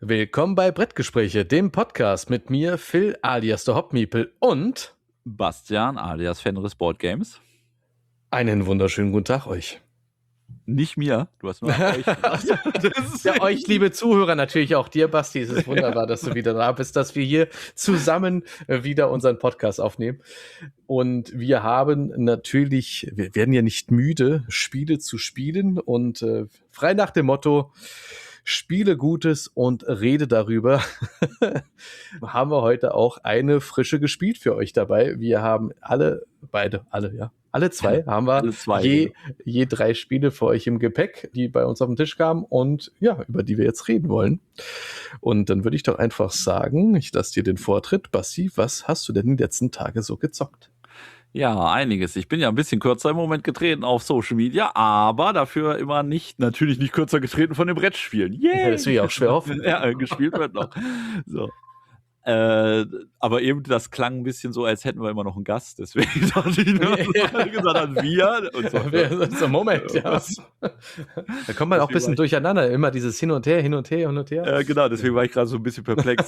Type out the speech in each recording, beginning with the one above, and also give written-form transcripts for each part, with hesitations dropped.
Willkommen bei Brettgespräche, dem Podcast mit mir, Phil alias der Hopmiepel und Bastian alias Fenris Board Games. einen wunderschönen guten Tag euch. Nicht mir, du hast nur euch gesagt. Ja, euch, liebe Zuhörer, natürlich auch dir, Basti. Es ist wunderbar, dass du wieder da bist, dass wir hier zusammen wieder unseren Podcast aufnehmen. Und wir haben natürlich, wir werden ja nicht müde, Spiele zu spielen und frei nach dem Motto, spiele Gutes und rede darüber, haben wir heute auch eine frische gespielt für euch dabei. Wir haben alle zwei haben wir Alle zwei, je 3 Spiele für euch im Gepäck, die bei uns auf den Tisch kamen und ja, über die wir jetzt reden wollen. Und dann würde ich doch einfach sagen, ich lasse dir den Vortritt. Basti, was hast du denn die letzten Tage so gezockt? Ja, einiges. Ich bin ja ein bisschen kürzer im Moment getreten auf Social Media, aber dafür immer natürlich nicht kürzer getreten von den Brettspielen. Ja, das will ich auch schwer hoffen. Ja, gespielt wird noch. So. Aber eben, das klang ein bisschen so, als hätten wir immer noch einen Gast, deswegen dachte ich nur, gesagt haben, wir und so. So, Moment, ja. Da kommt man auch ein bisschen durcheinander, immer dieses Hin und Her, Hin und Her, Hin und Her. Genau, deswegen war ich gerade so ein bisschen perplex.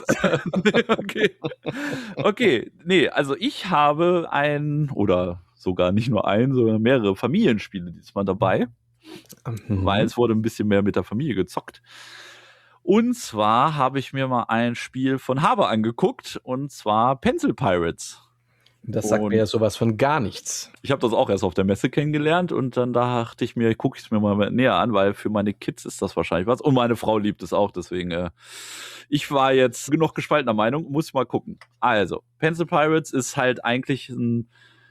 Okay, nee, also ich habe oder sogar nicht nur sondern mehrere Familienspiele diesmal dabei, weil es wurde ein bisschen mehr mit der Familie gezockt. Und zwar habe ich mir mal ein Spiel von Haber angeguckt, und zwar Pencil Pirates. Das sagt mir ja sowas von gar nichts. Ich habe das auch erst auf der Messe kennengelernt und dann dachte ich mir, gucke ich es mir mal näher an, weil für meine Kids ist das wahrscheinlich was. Und meine Frau liebt es auch, deswegen, ich war jetzt noch gespaltener Meinung, muss ich mal gucken. Also, Pencil Pirates ist halt eigentlich ein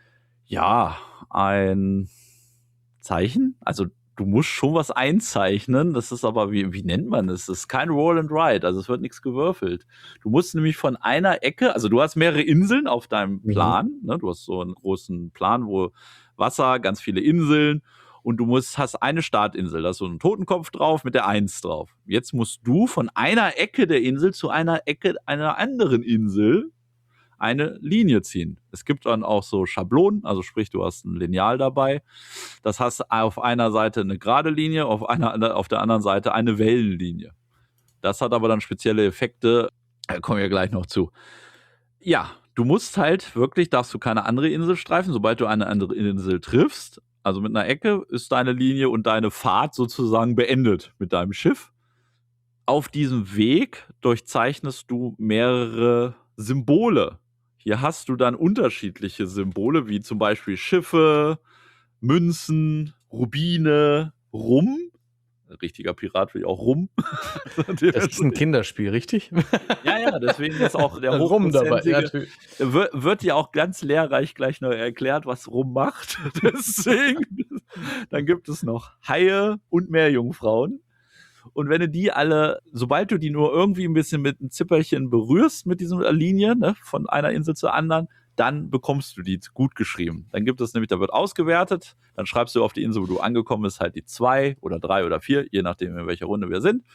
Zeichen. Also, du musst schon was einzeichnen, das ist aber, wie nennt man das? Das ist kein Roll and Ride, also es wird nichts gewürfelt. Du musst nämlich von einer Ecke, also du hast mehrere Inseln auf deinem Plan, ne? Du hast so einen großen Plan, wo Wasser, ganz viele Inseln, und du hast eine Startinsel, da ist so ein Totenkopf drauf mit der 1 drauf. Jetzt musst du von einer Ecke der Insel zu einer Ecke einer anderen Insel eine Linie ziehen. Es gibt dann auch so Schablonen, also sprich, du hast ein Lineal dabei. Das hast auf einer Seite eine gerade Linie, auf der anderen Seite eine Wellenlinie. Das hat aber dann spezielle Effekte, da kommen wir gleich noch zu. Ja, du musst halt wirklich, darfst du keine andere Insel streifen, sobald du eine andere Insel triffst, also mit einer Ecke, ist deine Linie und deine Fahrt sozusagen beendet mit deinem Schiff. Auf diesem Weg durchzeichnest du mehrere Symbole. Hier hast du dann unterschiedliche Symbole, wie zum Beispiel Schiffe, Münzen, Rubine, Rum. Ein richtiger Pirat will auch Rum. Das ist ein Kinderspiel, richtig? Ja, deswegen ist auch der Rum dabei. Wird ja auch ganz lehrreich gleich noch erklärt, was Rum macht. Deswegen, dann gibt es noch Haie und Meerjungfrauen. Und wenn du die alle, sobald du die nur irgendwie ein bisschen mit einem Zipperchen berührst mit dieser Linie, ne, von einer Insel zur anderen, dann bekommst du die gut geschrieben. Dann gibt es nämlich, da wird ausgewertet, dann schreibst du auf die Insel, wo du angekommen bist, halt die 2 oder 3 oder 4, je nachdem, in welcher Runde wir sind.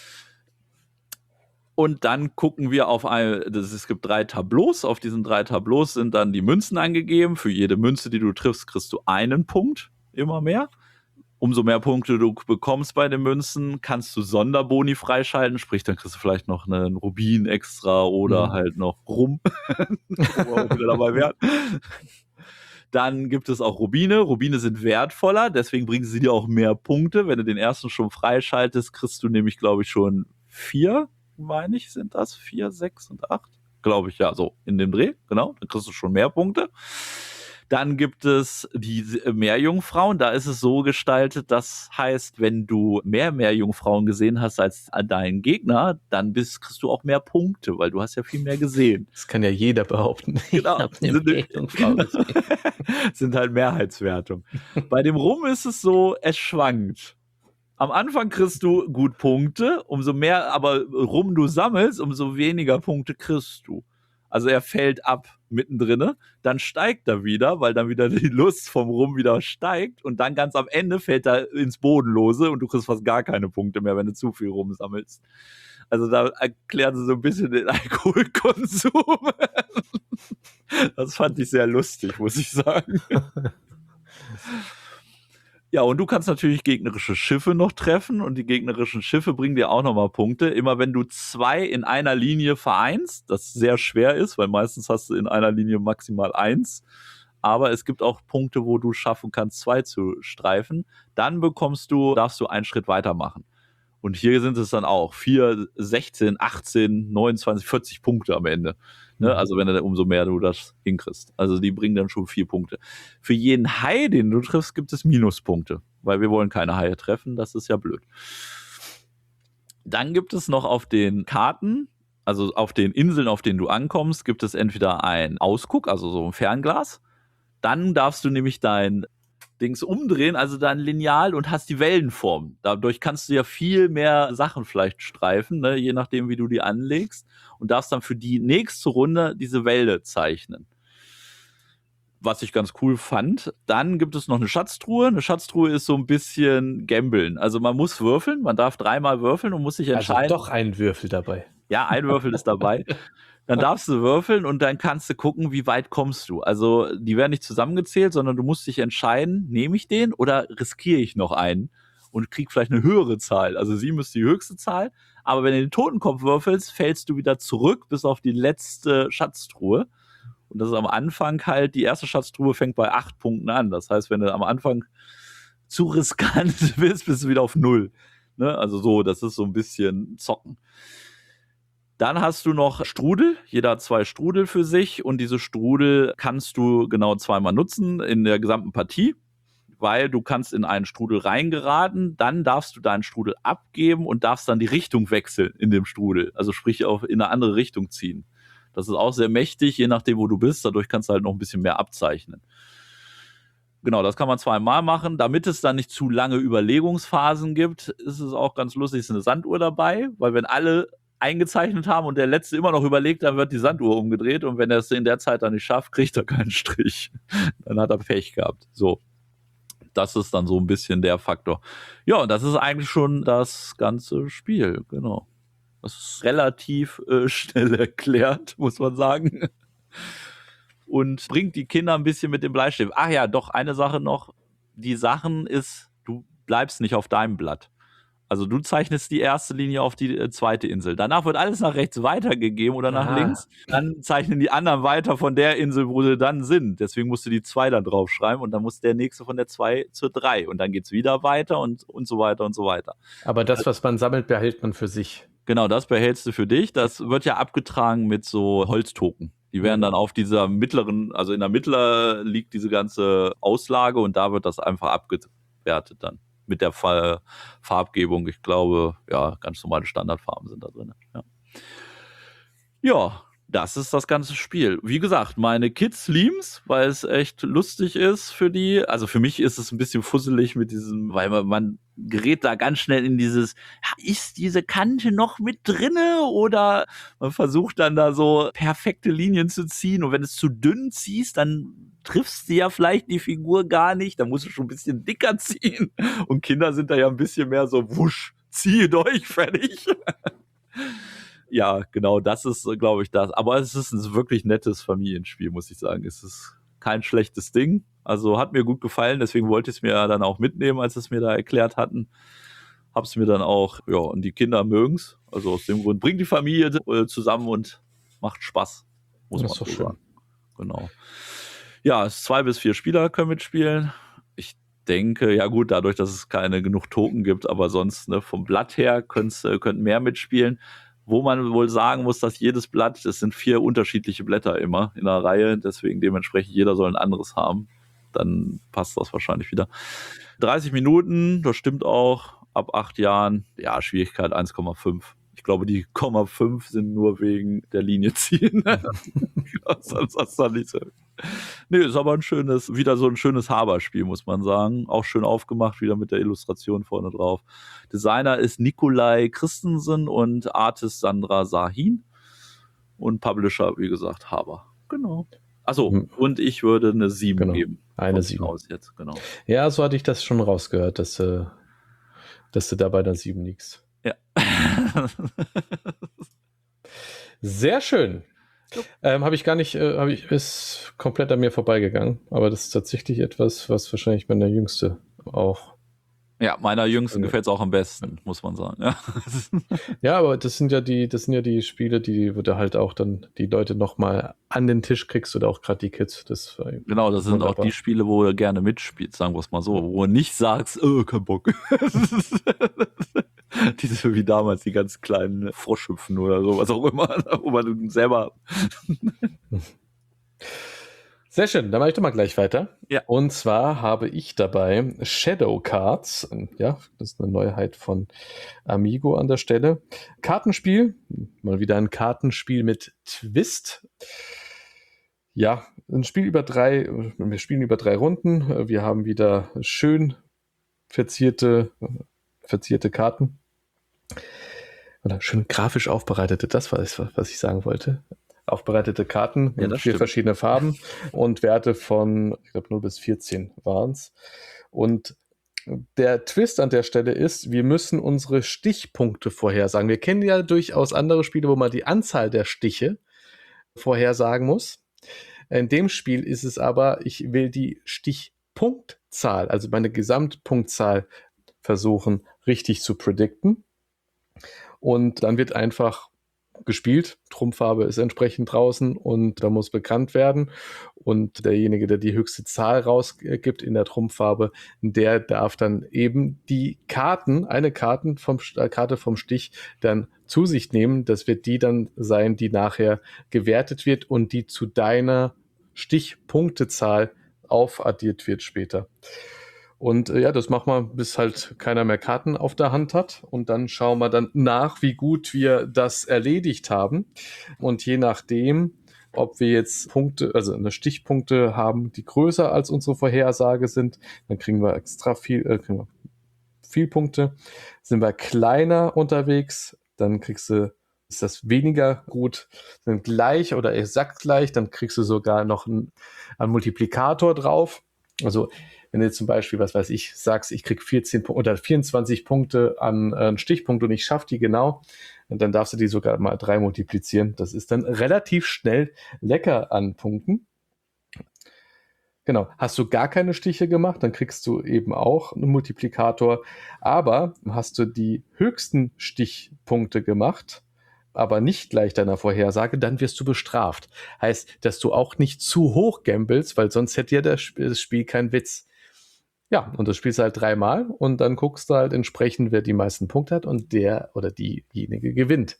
Und dann gucken wir es gibt 3 Tableaus. Auf diesen 3 Tableaus sind dann die Münzen angegeben. Für jede Münze, die du triffst, kriegst du einen Punkt, immer mehr. Umso mehr Punkte du bekommst bei den Münzen, kannst du Sonderboni freischalten, sprich, dann kriegst du vielleicht noch einen Rubin extra oder halt noch Rum, wo wir auch wieder dabei wären. Dann gibt es auch Rubine. Rubine sind wertvoller, deswegen bringen sie dir auch mehr Punkte. Wenn du den ersten schon freischaltest, kriegst du nämlich, glaube ich, schon 4, meine ich, sind das 4, 6 und 8. Glaube ich, ja, so in dem Dreh, genau. Dann kriegst du schon mehr Punkte. Dann gibt es die Meerjungfrauen. Da ist es so gestaltet, das heißt, wenn du mehr Meerjungfrauen gesehen hast als dein Gegner, dann kriegst du auch mehr Punkte, weil du hast ja viel mehr gesehen. Das kann ja jeder behaupten. Genau. Sind halt Mehrheitswertung. Bei dem Rum ist es so, es schwankt. Am Anfang kriegst du gut Punkte, umso mehr aber Rum du sammelst, umso weniger Punkte kriegst du. Also er fällt ab mittendrin, dann steigt er wieder, weil dann wieder die Lust vom Rum wieder steigt, und dann ganz am Ende fällt er ins Bodenlose und du kriegst fast gar keine Punkte mehr, wenn du zu viel Rum sammelst. Also da erklären sie so ein bisschen den Alkoholkonsum. Das fand ich sehr lustig, muss ich sagen. Ja, und du kannst natürlich gegnerische Schiffe noch treffen und die gegnerischen Schiffe bringen dir auch nochmal Punkte. Immer wenn du 2 in einer Linie vereinst, das sehr schwer ist, weil meistens hast du in einer Linie maximal 1. Aber es gibt auch Punkte, wo du schaffen kannst, 2 zu streifen. Dann darfst du einen Schritt weitermachen. Und hier sind es dann auch 4, 16, 18, 29, 40 Punkte am Ende. Ne? Also umso mehr du das hinkriegst. Also die bringen dann schon 4 Punkte. Für jeden Hai, den du triffst, gibt es Minuspunkte. Weil wir wollen keine Haie treffen, das ist ja blöd. Dann gibt es noch auf den Karten, also auf den Inseln, auf denen du ankommst, gibt es entweder einen Ausguck, also so ein Fernglas. Dann darfst du nämlich dein Dings umdrehen, also dein Lineal, und hast die Wellenform. Dadurch kannst du ja viel mehr Sachen vielleicht streifen, ne, je nachdem, wie du die anlegst, und darfst dann für die nächste Runde diese Welle zeichnen. Was ich ganz cool fand. Dann gibt es noch eine Schatztruhe. Eine Schatztruhe ist so ein bisschen Gambeln. Also man muss würfeln, man darf 3-mal würfeln und muss sich entscheiden. Also doch ein Würfel dabei. Ja, ein Würfel ist dabei. Dann darfst du würfeln und dann kannst du gucken, wie weit kommst du. Also die werden nicht zusammengezählt, sondern du musst dich entscheiden, nehme ich den oder riskiere ich noch einen und krieg vielleicht eine höhere Zahl. Also 7 ist die höchste Zahl, aber wenn du den Totenkopf würfelst, fällst du wieder zurück bis auf die letzte Schatztruhe. Und das ist am Anfang halt, die erste Schatztruhe fängt bei 8 Punkten an. Das heißt, wenn du am Anfang zu riskant bist, bist du wieder auf 0. Ne? Also so, das ist so ein bisschen Zocken. Dann hast du noch Strudel. Jeder hat 2 Strudel für sich und diese Strudel kannst du genau 2-mal nutzen in der gesamten Partie, weil du kannst in einen Strudel reingeraten, dann darfst du deinen Strudel abgeben und darfst dann die Richtung wechseln in dem Strudel, also sprich auch in eine andere Richtung ziehen. Das ist auch sehr mächtig, je nachdem, wo du bist, dadurch kannst du halt noch ein bisschen mehr abzeichnen. Genau, das kann man 2-mal machen. Damit es dann nicht zu lange Überlegungsphasen gibt, ist es auch ganz lustig, ist eine Sanduhr dabei, weil wenn alle eingezeichnet haben und der Letzte immer noch überlegt, dann wird die Sanduhr umgedreht und wenn er es in der Zeit dann nicht schafft, kriegt er keinen Strich. Dann hat er Pech gehabt. So, das ist dann so ein bisschen der Faktor. Ja, und das ist eigentlich schon das ganze Spiel, genau. Das ist relativ schnell erklärt, muss man sagen. Und bringt die Kinder ein bisschen mit dem Bleistift. Ach ja, doch, eine Sache noch. Die Sachen ist, du bleibst nicht auf deinem Blatt. Also du zeichnest die erste Linie auf die zweite Insel. Danach wird alles nach rechts weitergegeben oder nach links. Dann zeichnen die anderen weiter von der Insel, wo sie dann sind. Deswegen musst du die 2 dann draufschreiben und dann muss der nächste von der 2 zur 3. Und dann geht's wieder weiter und so weiter und so weiter. Aber das, was man sammelt, behält man für sich. Genau, das behältst du für dich. Das wird ja abgetragen mit so Holztoken. Die werden dann auf dieser mittleren, also in der Mitte liegt diese ganze Auslage und da wird das einfach abgewertet dann. Mit der Farbgebung, ich glaube, ja, ganz normale Standardfarben sind da drin. Ja, das ist das ganze Spiel. Wie gesagt, meine Kids lieben's, weil es echt lustig ist für die. Also für mich ist es ein bisschen fusselig mit diesem, weil man gerät da ganz schnell in dieses, ist diese Kante noch mit drinne? Oder man versucht dann da so perfekte Linien zu ziehen und wenn es zu dünn ziehst, dann triffst du ja vielleicht die Figur gar nicht, dann musst du schon ein bisschen dicker ziehen. Und Kinder sind da ja ein bisschen mehr so, wusch, ziehe durch, fertig. Ja, genau, das ist, glaube ich, das. Aber es ist ein wirklich nettes Familienspiel, muss ich sagen. Es ist kein schlechtes Ding. Also hat mir gut gefallen, deswegen wollte ich es mir dann auch mitnehmen, als es mir da erklärt hatten. Hab's mir dann auch, ja, und die Kinder mögen's. Also aus dem Grund bringt die Familie zusammen und macht Spaß, muss man so sagen. Genau. Ja, 2 bis 4 Spieler können mitspielen. Ich denke, ja gut, dadurch, dass es keine genug Token gibt, aber sonst vom Blatt her könnten mehr mitspielen. Wo man wohl sagen muss, dass jedes Blatt, das sind 4 unterschiedliche Blätter immer in einer Reihe, deswegen dementsprechend jeder soll ein anderes haben. Dann passt das wahrscheinlich wieder. 30 Minuten, das stimmt auch, ab 8 Jahren, ja, Schwierigkeit 1,5. Ich glaube, die 0,5 sind nur wegen der Linie ziehen. Sonst hast du nicht so. Nee, ist aber wieder so ein schönes Haberspiel, muss man sagen. Auch schön aufgemacht, wieder mit der Illustration vorne drauf. Designer ist Nikolai Christensen und Artist Sandra Sahin. Und Publisher, wie gesagt, Haber. Genau. Achso, und ich würde eine 7 geben. Eine 7. Aus jetzt, genau. Ja, so hatte ich das schon rausgehört, dass du da bei der 7 liegst. Ja. Sehr schön. Ist komplett an mir vorbeigegangen. Aber das ist tatsächlich etwas, was wahrscheinlich meine Jüngste auch. Ja, meiner Jüngsten gefällt es auch am besten, muss man sagen. Ja. Ja, aber das sind ja die Spiele, wo du halt auch dann die Leute nochmal an den Tisch kriegst oder auch gerade die Kids. Genau, das sind auch die Spiele, wo du gerne mitspielst, sagen wir es mal so, wo du nicht sagst, kein Bock. Diese wie damals, die ganz kleinen Froschhüpfen oder so, was auch immer, wo man selber. Sehr schön, dann mache ich doch mal gleich weiter. Ja. Und zwar habe ich dabei Shadow Cards. Ja, das ist eine Neuheit von Amigo an der Stelle. Kartenspiel, mal wieder ein Kartenspiel mit Twist. Ja, wir spielen über 3 Runden. Wir haben wieder schön verzierte Karten. Oder schön grafisch aufbereitete, das war es, was ich sagen wollte. Aufbereitete Karten mit 4 verschiedene Farben und Werte von, ich glaube, 0 bis 14 waren es. Und der Twist an der Stelle ist, wir müssen unsere Stichpunkte vorhersagen. Wir kennen ja durchaus andere Spiele, wo man die Anzahl der Stiche vorhersagen muss. In dem Spiel ist es aber, ich will die Stichpunktzahl, also meine Gesamtpunktzahl versuchen richtig zu predikten. Und dann wird einfach gespielt. Trumpffarbe ist entsprechend draußen und da muss bekannt werden. Und derjenige, der die höchste Zahl rausgibt in der Trumpffarbe, der darf dann eben die eine Karte vom Stich dann zu sich nehmen. Das wird die dann sein, die nachher gewertet wird und die zu deiner Stichpunktezahl aufaddiert wird später. Und ja, das machen wir, bis halt keiner mehr Karten auf der Hand hat. Und dann schauen wir dann nach, wie gut wir das erledigt haben. Und je nachdem, ob wir jetzt Punkte, also eine Stichpunkte haben, die größer als unsere Vorhersage sind, dann kriegen wir viel Punkte. Sind wir kleiner unterwegs, dann ist das weniger gut, sind gleich oder exakt gleich, dann kriegst du sogar noch einen Multiplikator drauf. Also wenn du jetzt zum Beispiel, was weiß ich, sagst, ich krieg 14 oder 24 Punkte an Stichpunkt und ich schaffe die genau, und dann darfst du die sogar mal 3 multiplizieren. Das ist dann relativ schnell lecker an Punkten. Genau. Hast du gar keine Stiche gemacht, dann kriegst du eben auch einen Multiplikator. Aber hast du die höchsten Stichpunkte gemacht, aber nicht gleich deiner Vorhersage, dann wirst du bestraft. Heißt, dass du auch nicht zu hoch gambelst, weil sonst hätte ja das Spiel keinen Witz. Ja, und das spielst du halt 3-mal und dann guckst du halt entsprechend, wer die meisten Punkte hat und der oder diejenige gewinnt.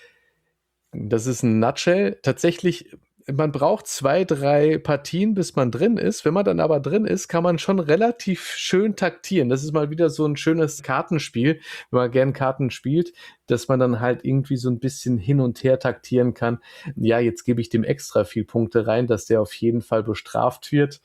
Das ist ein Nutshell. Tatsächlich, man braucht 2, 3 Partien, bis man drin ist. Wenn man dann aber drin ist, kann man schon relativ schön taktieren. Das ist mal wieder so ein schönes Kartenspiel, wenn man gern Karten spielt, dass man dann halt irgendwie so ein bisschen hin und her taktieren kann. Ja, jetzt gebe ich dem extra viel Punkte rein, dass der auf jeden Fall bestraft wird.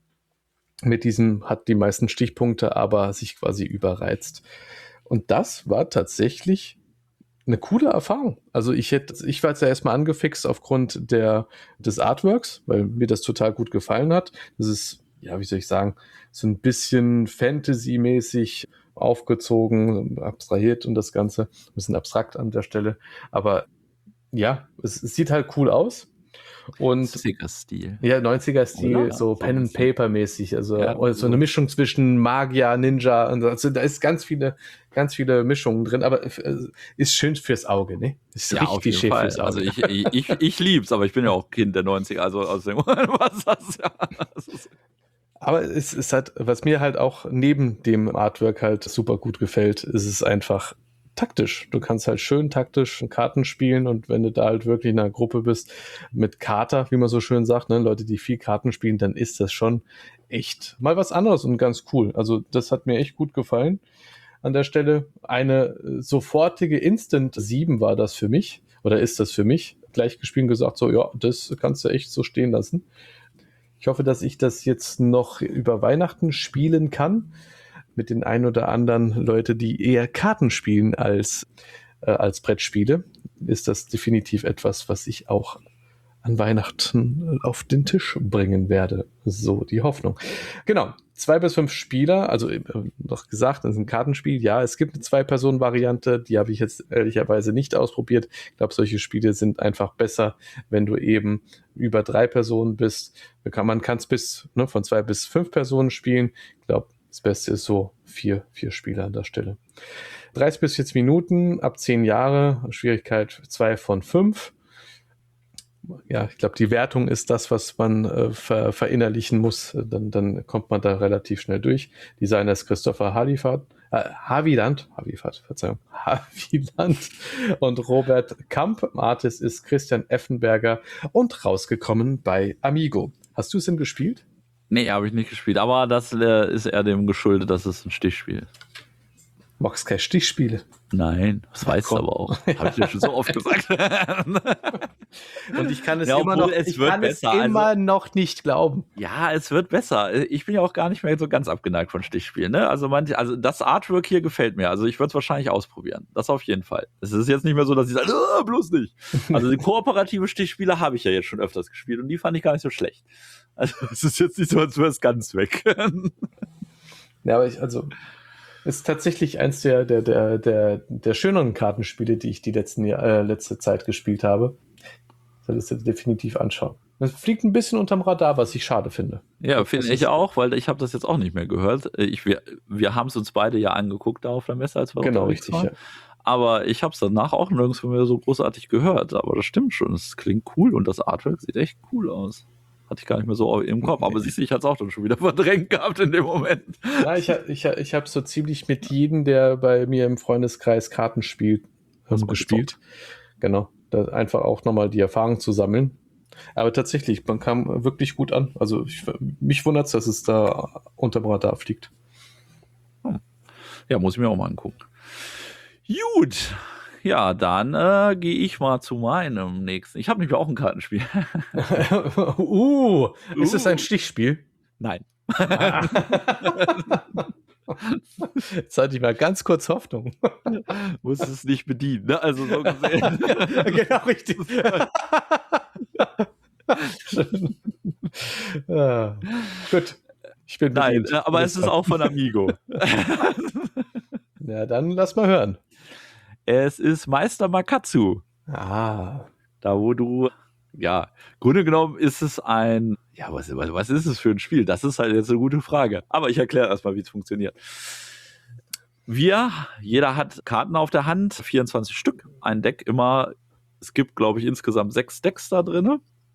Mit diesem hat die meisten Stichpunkte, aber sich quasi überreizt. Und das war tatsächlich eine coole Erfahrung. Also ich war jetzt ja erstmal angefixt aufgrund des Artworks, weil mir das total gut gefallen hat. Das ist, ja, wie soll ich sagen, so ein bisschen Fantasy-mäßig aufgezogen, abstrahiert und das Ganze. Ein bisschen abstrakt an der Stelle. Aber ja, es sieht halt cool aus. Und 90er-Stil. Ja, 90er-Stil, Oder? so Pen-and-Paper-mäßig. Also Ja, so eine Mischung zwischen Magier, Ninja. Und also da ist ganz viele Mischungen drin, aber ist schön fürs Auge, ne? Ist Ja, auf richtig jeden schön Fall. fürs Auge. Also ich lieb's, aber ich bin ja auch Kind der 90er, also aus dem was das, ja. Das ist Aber es ist halt, was mir halt auch neben dem Artwork halt super gut gefällt, ist es einfach taktisch. Du kannst halt schön taktisch Karten spielen und wenn du da halt wirklich in einer Gruppe bist mit Kater, wie man so schön sagt, ne, Leute, die viel Karten spielen, dann ist das schon echt mal was anderes und ganz cool. Also das hat mir echt gut gefallen an der Stelle. Eine sofortige Instant 7 war das für mich oder ist das für mich. Gleich gespielt und gesagt, so ja, das kannst du echt so stehen lassen. Ich hoffe, dass ich das jetzt noch über Weihnachten spielen kann mit den ein oder anderen Leute, die eher Karten spielen als Brettspiele. Ist das definitiv etwas, was ich auch an Weihnachten auf den Tisch bringen werde. So die Hoffnung. Genau. 2 bis 5 Spieler, also noch gesagt, das ist ein Kartenspiel. Ja, es gibt eine 2-Personen-Variante, die habe ich jetzt ehrlicherweise nicht ausprobiert. Ich glaube, solche Spiele sind einfach besser, wenn du eben über 3 Personen bist. Man kann es von 2 bis 5 Personen spielen. Ich glaube, Das Beste ist so 4 Spieler an der Stelle. 30 bis 40 Minuten, ab 10 Jahre, Schwierigkeit 2 von 5. Ja, ich glaube, die Wertung ist das, was man verinnerlichen muss. Dann kommt man da relativ schnell durch. Designer ist Christopher Haviland und Robert Kamp. Artist ist Christian Effenberger und rausgekommen bei Amigo. Hast du es denn gespielt? Nee, habe ich nicht gespielt, aber das ist eher dem geschuldet, dass es ein Stichspiel ist. Magst keine Stichspiele? Nein, das weißt du aber auch. Habe ich dir schon so oft gesagt. Und ich kann es Ja, immer noch nicht glauben. Ja, es wird besser. Ich bin ja auch gar nicht mehr so ganz abgeneigt von Stichspielen. Ne? Also das Artwork hier gefällt mir. Also ich würde es wahrscheinlich ausprobieren. Das auf jeden Fall. Es ist jetzt nicht mehr so, dass ich sage, bloß nicht. Also die kooperative Stichspiele habe ich ja jetzt schon öfters gespielt und die fand ich gar nicht so schlecht. Also es ist jetzt nicht so, als wäre es ganz weg. Ja, aber ist tatsächlich eins der schöneren Kartenspiele, die ich die letzte Zeit gespielt habe. Solltest du definitiv anschauen. Das fliegt ein bisschen unterm Radar, was ich schade finde. Ja, finde ich auch, weil ich habe das jetzt auch nicht mehr gehört. Wir haben es uns beide ja angeguckt da auf der Messe, als wir genau, richtig, waren. Ja. Aber ich habe es danach auch nirgendwo mehr so großartig gehört. Aber das stimmt schon, es klingt cool und das Artwork sieht echt cool aus. Hatte ich gar nicht mehr so im Kopf, aber siehst du, ich hatte es auch dann schon wieder verdrängt gehabt in dem Moment. Ja, ich habe so ziemlich mit jedem, der bei mir im Freundeskreis Karten spielt, gespielt. Genau, da einfach auch nochmal die Erfahrung zu sammeln. Aber tatsächlich, man kam wirklich gut an. Also mich wundert es, dass es da unterm Radar fliegt. Ja, muss ich mir auch mal angucken. Gut. Ja, dann gehe ich mal zu meinem nächsten. Ich habe nämlich auch ein Kartenspiel. Ist es ein Stichspiel? Nein. Jetzt hatte ich mal ganz kurz Hoffnung. Muss es nicht bedienen, ne? Also so gesehen. Genau, richtig. Gut. Ich bin bedient. Nein, aber es ist auch von Amigo. Ja, dann lass mal hören. Es ist Meister Makatsu. Da wo du, ja, Grunde genommen ist es ein, ja, was ist es für ein Spiel? Das ist halt jetzt eine gute Frage. Aber ich erkläre erstmal, wie es funktioniert. Jeder hat Karten auf der Hand, 24 Stück, ein Deck immer. Es gibt, glaube ich, insgesamt 6 Decks da drin.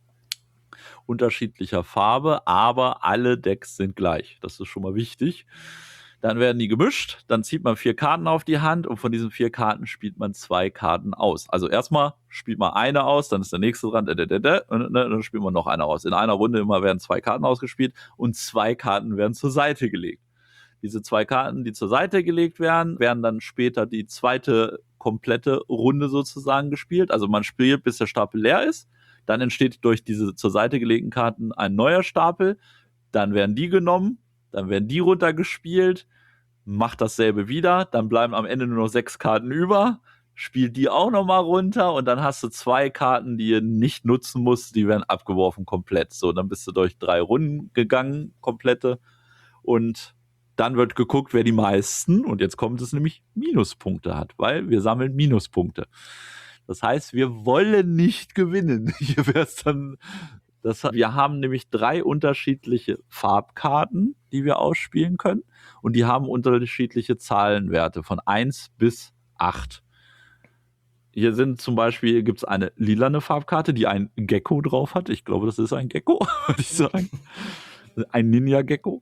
Unterschiedlicher Farbe, aber alle Decks sind gleich. Das ist schon mal wichtig. Dann werden die gemischt, dann zieht man 4 Karten auf die Hand und von diesen 4 Karten spielt man 2 Karten aus. Also erstmal spielt man eine aus, dann ist der nächste dran, und dann spielt man noch eine aus. In einer Runde immer werden 2 Karten ausgespielt und 2 Karten werden zur Seite gelegt. Diese 2 Karten, die zur Seite gelegt werden, werden dann später die zweite komplette Runde sozusagen gespielt. Also man spielt, bis der Stapel leer ist. Dann entsteht durch diese zur Seite gelegten Karten ein neuer Stapel. Dann werden die genommen. Dann werden die runtergespielt, macht dasselbe wieder, dann bleiben am Ende nur noch 6 Karten über, spielt die auch nochmal runter und dann hast du 2 Karten, die ihr nicht nutzen musst, die werden abgeworfen komplett. So, dann bist du durch 3 Runden gegangen, komplette, und dann wird geguckt, wer die meisten, und jetzt kommt es nämlich, Minuspunkte hat, weil wir sammeln Minuspunkte. Das heißt, wir wollen nicht gewinnen. Hier wäre es dann... Wir haben nämlich 3 unterschiedliche Farbkarten, die wir ausspielen können. Und die haben unterschiedliche Zahlenwerte von 1 bis 8. Hier sind zum Beispiel, gibt es eine lilane Farbkarte, die ein Gecko drauf hat. Ich glaube, das ist ein Gecko, würde ich sagen. Ein Ninja-Gecko.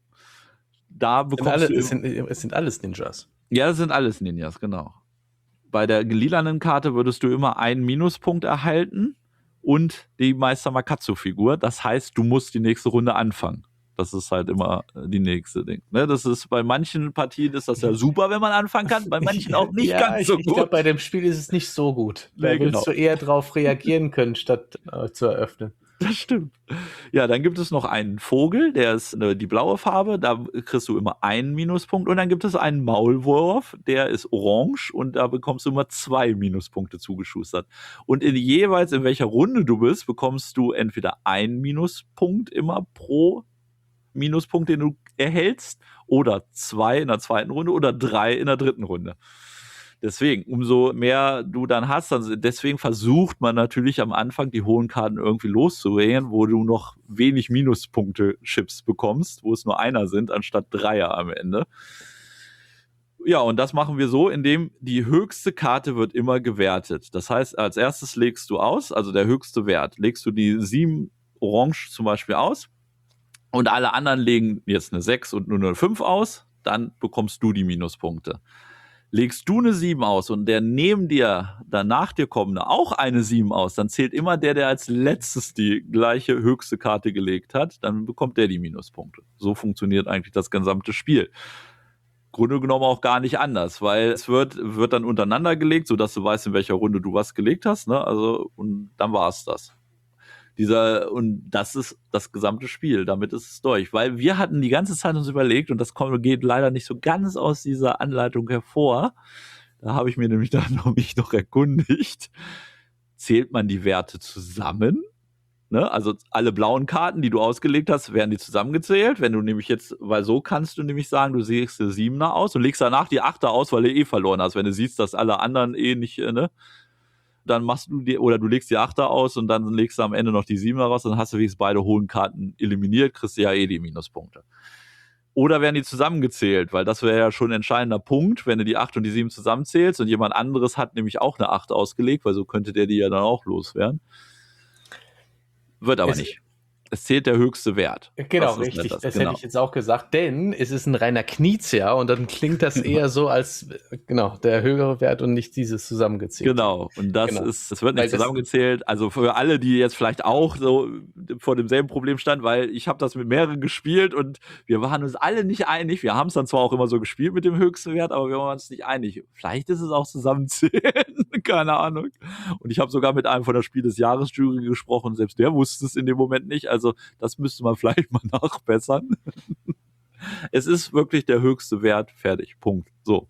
Da bekommst es sind alles Ninjas. Ja, es sind alles Ninjas, genau. Bei der lilanen Karte würdest du immer einen Minuspunkt erhalten. Und die Meister Makatsu-Figur. Das heißt, du musst die nächste Runde anfangen. Das ist halt immer die nächste Ding. Ne, das ist bei manchen Partien ist das ja super, wenn man anfangen kann, bei manchen auch nicht ganz so gut. Ich glaube, bei dem Spiel ist es nicht so gut. Da willst du eher drauf reagieren können, statt zu eröffnen. Das stimmt. Ja, dann gibt es noch einen Vogel, der ist die blaue Farbe, da kriegst du immer einen Minuspunkt. Und dann gibt es einen Maulwurf, der ist orange und da bekommst du immer 2 Minuspunkte zugeschustert. Und jeweils in welcher Runde du bist, bekommst du entweder einen Minuspunkt immer pro Minuspunkt, den du erhältst, oder 2 in der zweiten Runde oder 3 in der dritten Runde. Deswegen, umso mehr du dann hast, deswegen versucht man natürlich am Anfang die hohen Karten irgendwie loszuwählen, wo du noch wenig Minuspunkte-Chips bekommst, wo es nur einer sind, anstatt Dreier am Ende. Ja, und das machen wir so, indem die höchste Karte wird immer gewertet. Das heißt, als erstes legst du aus, also der höchste Wert, legst du die 7 Orange zum Beispiel aus und alle anderen legen jetzt eine 6 und nur eine 5 aus, dann bekommst du die Minuspunkte. Legst du eine 7 aus und der neben dir, dann nach dir kommende, auch eine 7 aus, dann zählt immer der als letztes die gleiche höchste Karte gelegt hat, dann bekommt der die Minuspunkte. So funktioniert eigentlich das gesamte Spiel. Grunde genommen auch gar nicht anders, weil es wird dann untereinander gelegt, sodass du weißt, in welcher Runde du was gelegt hast, ne? Also, und dann war es das. Und das ist das gesamte Spiel, damit ist es durch. Weil wir hatten die ganze Zeit uns überlegt, und das geht leider nicht so ganz aus dieser Anleitung hervor, da habe ich mir nämlich dann mich noch erkundigt, zählt man die Werte zusammen? Ne? Also alle blauen Karten, die du ausgelegt hast, werden die zusammengezählt. Wenn du nämlich jetzt, weil so kannst du nämlich sagen, du legst die 7er aus und legst danach die 8er aus, weil du verloren hast. Wenn du siehst, dass alle anderen nicht, ne? Dann machst du du legst die 8er aus und dann legst du am Ende noch die 7er raus, dann hast du wenigstens beide hohen Karten eliminiert, kriegst du ja die Minuspunkte. Oder werden die zusammengezählt, weil das wäre ja schon ein entscheidender Punkt, wenn du die 8 und die 7 zusammenzählst und jemand anderes hat nämlich auch eine 8 ausgelegt, weil so könnte der die ja dann auch loswerden. Wird aber nicht. Es zählt der höchste Wert. Genau, richtig. Das hätte ich jetzt auch gesagt, denn es ist ein reiner Knizia und dann klingt das eher so als, der höhere Wert und nicht dieses zusammengezählt. Genau, und es wird nicht zusammengezählt. Also für alle, die jetzt vielleicht auch so vor demselben Problem standen, weil ich habe das mit mehreren gespielt und wir waren uns alle nicht einig. Wir haben es dann zwar auch immer so gespielt mit dem höchsten Wert, aber wir waren uns nicht einig. Vielleicht ist es auch zusammenzählen, keine Ahnung. Und ich habe sogar mit einem von der Spiel des Jahres Jury gesprochen, selbst der wusste es in dem Moment nicht. Also das müsste man vielleicht mal nachbessern. Es ist wirklich der höchste Wert, fertig, Punkt. So.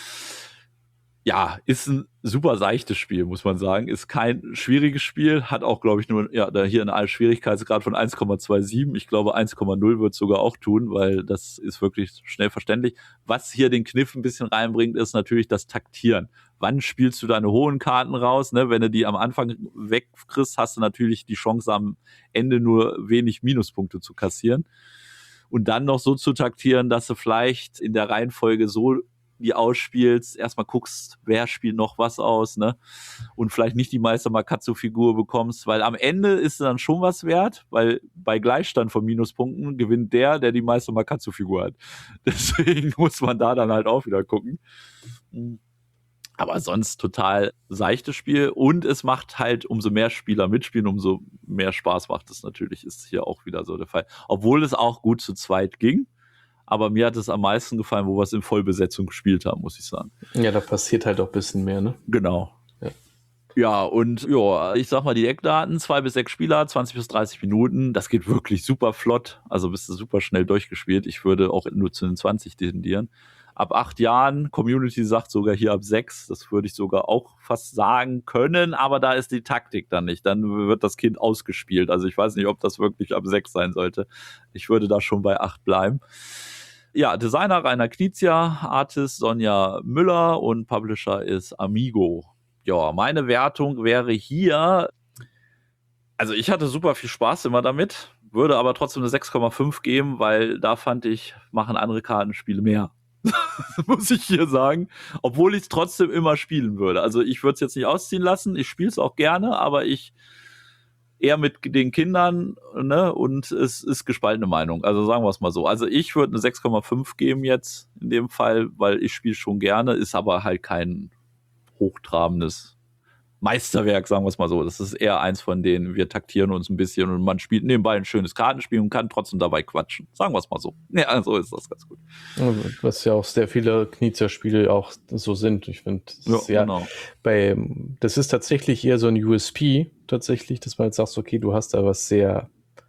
Ja, ist ein super seichtes Spiel, muss man sagen. Ist kein schwieriges Spiel, hat auch, glaube ich, nur hier einen Schwierigkeitsgrad von 1,27. Ich glaube, 1,0 wird es sogar auch tun, weil das ist wirklich schnell verständlich. Was hier den Kniff ein bisschen reinbringt, ist natürlich das Taktieren. Wann spielst du deine hohen Karten raus? Ne? Wenn du die am Anfang wegkriegst, hast du natürlich die Chance, am Ende nur wenig Minuspunkte zu kassieren. Und dann noch so zu taktieren, dass du vielleicht in der Reihenfolge so die ausspielst, erstmal guckst, wer spielt noch was aus, ne? Und vielleicht nicht die Meister Makatsu-Figur bekommst, weil am Ende ist es dann schon was wert, weil bei Gleichstand von Minuspunkten gewinnt der die Meister Makatsu-Figur hat. Deswegen muss man da dann halt auch wieder gucken. Aber sonst total seichtes Spiel und es macht halt, umso mehr Spieler mitspielen, umso mehr Spaß macht es natürlich, ist hier auch wieder so der Fall. Obwohl es auch gut zu zweit ging. Aber mir hat es am meisten gefallen, wo wir es in Vollbesetzung gespielt haben, muss ich sagen. Ja, da passiert halt auch ein bisschen mehr, ne? Genau. Ja, und ich sag mal, die Eckdaten, 2 bis 6 Spieler, 20 bis 30 Minuten, das geht wirklich super flott, also bist du super schnell durchgespielt. Ich würde auch nur zu den 20 tendieren. Ab 8 Jahren, Community sagt sogar hier ab 6, das würde ich sogar auch fast sagen können, aber da ist die Taktik dann nicht, dann wird das Kind ausgespielt. Also ich weiß nicht, ob das wirklich ab 6 sein sollte. Ich würde da schon bei 8 bleiben. Ja, Designer Rainer Knizia, Artist Sonja Müller und Publisher ist Amigo. Ja, meine Wertung wäre hier, also ich hatte super viel Spaß immer damit, würde aber trotzdem eine 6,5 geben, weil da fand ich, machen andere Kartenspiele mehr. Muss ich hier sagen. Obwohl ich es trotzdem immer spielen würde. Also ich würde es jetzt nicht ausziehen lassen, ich spiele es auch gerne, aber ich eher mit den Kindern, ne, und es ist gespaltene Meinung. Also sagen wir es mal so. Also ich würde eine 6,5 geben jetzt in dem Fall, weil ich spiele schon gerne, ist aber halt kein hochtrabendes Meisterwerk, sagen wir es mal so. Das ist eher eins von denen, wir taktieren uns ein bisschen und man spielt nebenbei ein schönes Kartenspiel und kann trotzdem dabei quatschen. Sagen wir es mal so. Ja, so ist das ganz gut. Was ja auch sehr viele Knizia-Spiele auch so sind. Ich finde, genau. Das ist tatsächlich eher so ein USP, tatsächlich, dass man jetzt sagt, okay, du hast da was sehr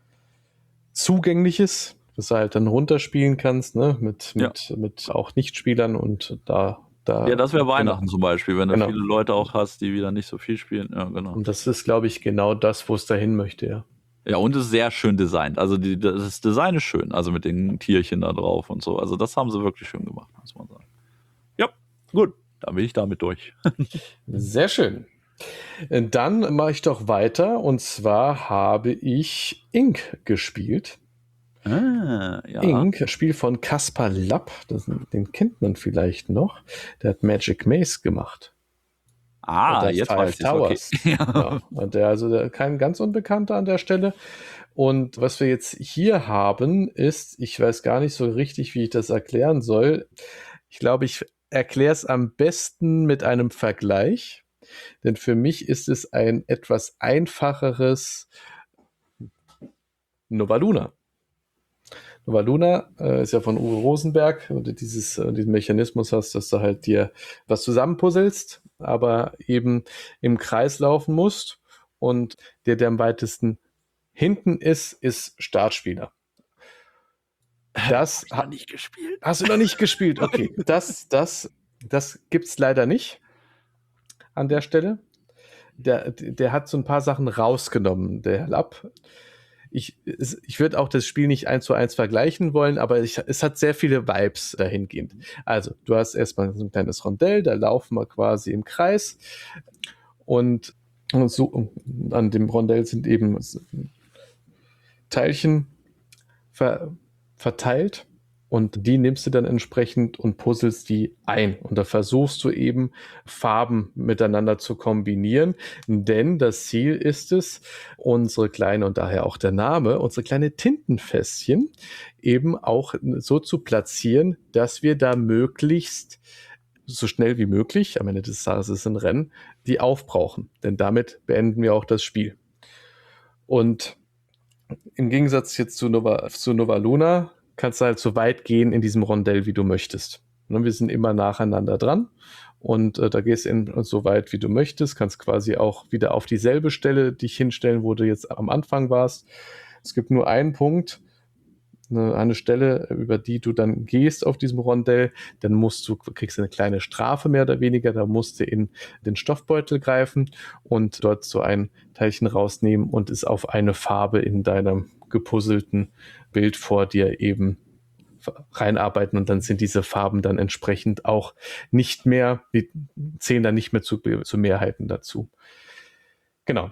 Zugängliches, das du halt dann runterspielen kannst, ne, mit auch Nichtspielern und ja, das wäre Weihnachten zum Beispiel, wenn du viele Leute auch hast, die wieder nicht so viel spielen. Ja, genau. Und das ist, glaube ich, genau das, wo es dahin möchte, ja. Ja, und es ist sehr schön designt. Also das Design ist schön, also mit den Tierchen da drauf und so. Also das haben sie wirklich schön gemacht, muss man sagen. Ja, gut. da bin ich damit durch. Sehr schön. Dann mache ich doch weiter. Und zwar habe ich Ink gespielt. Ja. Ink, Spiel von Kaspar Lapp. Den kennt man vielleicht noch. Der hat Magic Maze gemacht. Jetzt weiß ich es. Okay. Ja. Und der kein ganz Unbekannter an der Stelle. Und was wir jetzt hier haben, ist, ich weiß gar nicht so richtig, wie ich das erklären soll. Ich glaube, ich erkläre es am besten mit einem Vergleich. Denn für mich ist es ein etwas einfacheres Nova Luna. Nova Luna ist ja von Uwe Rosenberg, wo du diesen Mechanismus hast, dass du halt dir was zusammenpuzzelst, aber eben im Kreis laufen musst. Und der am weitesten hinten ist Startspieler. Das habe ich noch nicht gespielt. Hast du noch nicht gespielt? Okay, das gibt's leider nicht an der Stelle. Der hat so ein paar Sachen rausgenommen, der Herr Lapp. Ich würde auch das Spiel nicht 1:1 vergleichen wollen, aber es hat sehr viele Vibes dahingehend. Also, du hast erstmal so ein kleines Rondell, da laufen wir quasi im Kreis und so an dem Rondell sind eben Teilchen verteilt und die nimmst du dann entsprechend und puzzelst die ein. Und da versuchst du eben Farben miteinander zu kombinieren, denn das Ziel ist es, unsere kleine, und daher auch der Name, unsere kleine Tintenfässchen eben auch so zu platzieren, dass wir da möglichst so schnell wie möglich, am Ende des Tages ist es ein Rennen, die aufbrauchen. Denn damit beenden wir auch das Spiel. Und im Gegensatz jetzt zu Nova Luna kannst du halt so weit gehen in diesem Rondell, wie du möchtest. Wir sind immer nacheinander dran und da gehst du so weit, wie du möchtest, kannst quasi auch wieder auf dieselbe Stelle dich hinstellen, wo du jetzt am Anfang warst. Es gibt nur einen Punkt, eine Stelle, über die du dann gehst auf diesem Rondell, dann kriegst du eine kleine Strafe mehr oder weniger, da musst du in den Stoffbeutel greifen und dort so ein Teilchen rausnehmen und es auf eine Farbe in deinem gepuzzelten Bild vor dir eben reinarbeiten und dann sind diese Farben dann entsprechend auch nicht mehr, die zählen dann nicht mehr zu Mehrheiten dazu. Genau.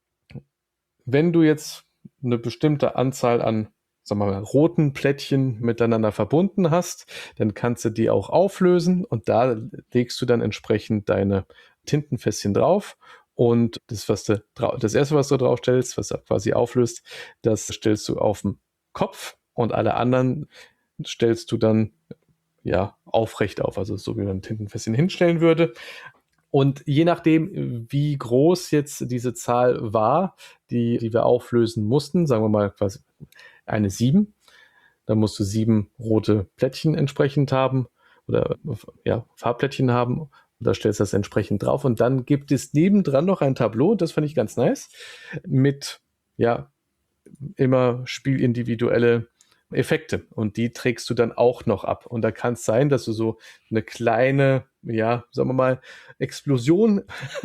Wenn du jetzt eine bestimmte Anzahl an, sagen wir mal, roten Plättchen miteinander verbunden hast, dann kannst du die auch auflösen und da legst du dann entsprechend deine Tintenfässchen drauf und das erste, was du draufstellst, was du quasi auflöst, das stellst du auf den Kopf und alle anderen stellst du dann aufrecht auf, also so wie man ein Tintenfässchen hinstellen würde. Und je nachdem, wie groß jetzt diese Zahl war, die wir auflösen mussten, sagen wir mal quasi eine 7, dann musst du 7 rote Plättchen entsprechend haben oder Farbplättchen haben und da stellst du das entsprechend drauf und dann gibt es nebendran noch ein Tableau, das fand ich ganz nice, mit immer spielindividuelle Effekte und die trägst du dann auch noch ab und da kann es sein, dass du so eine kleine, sagen wir mal, Explosion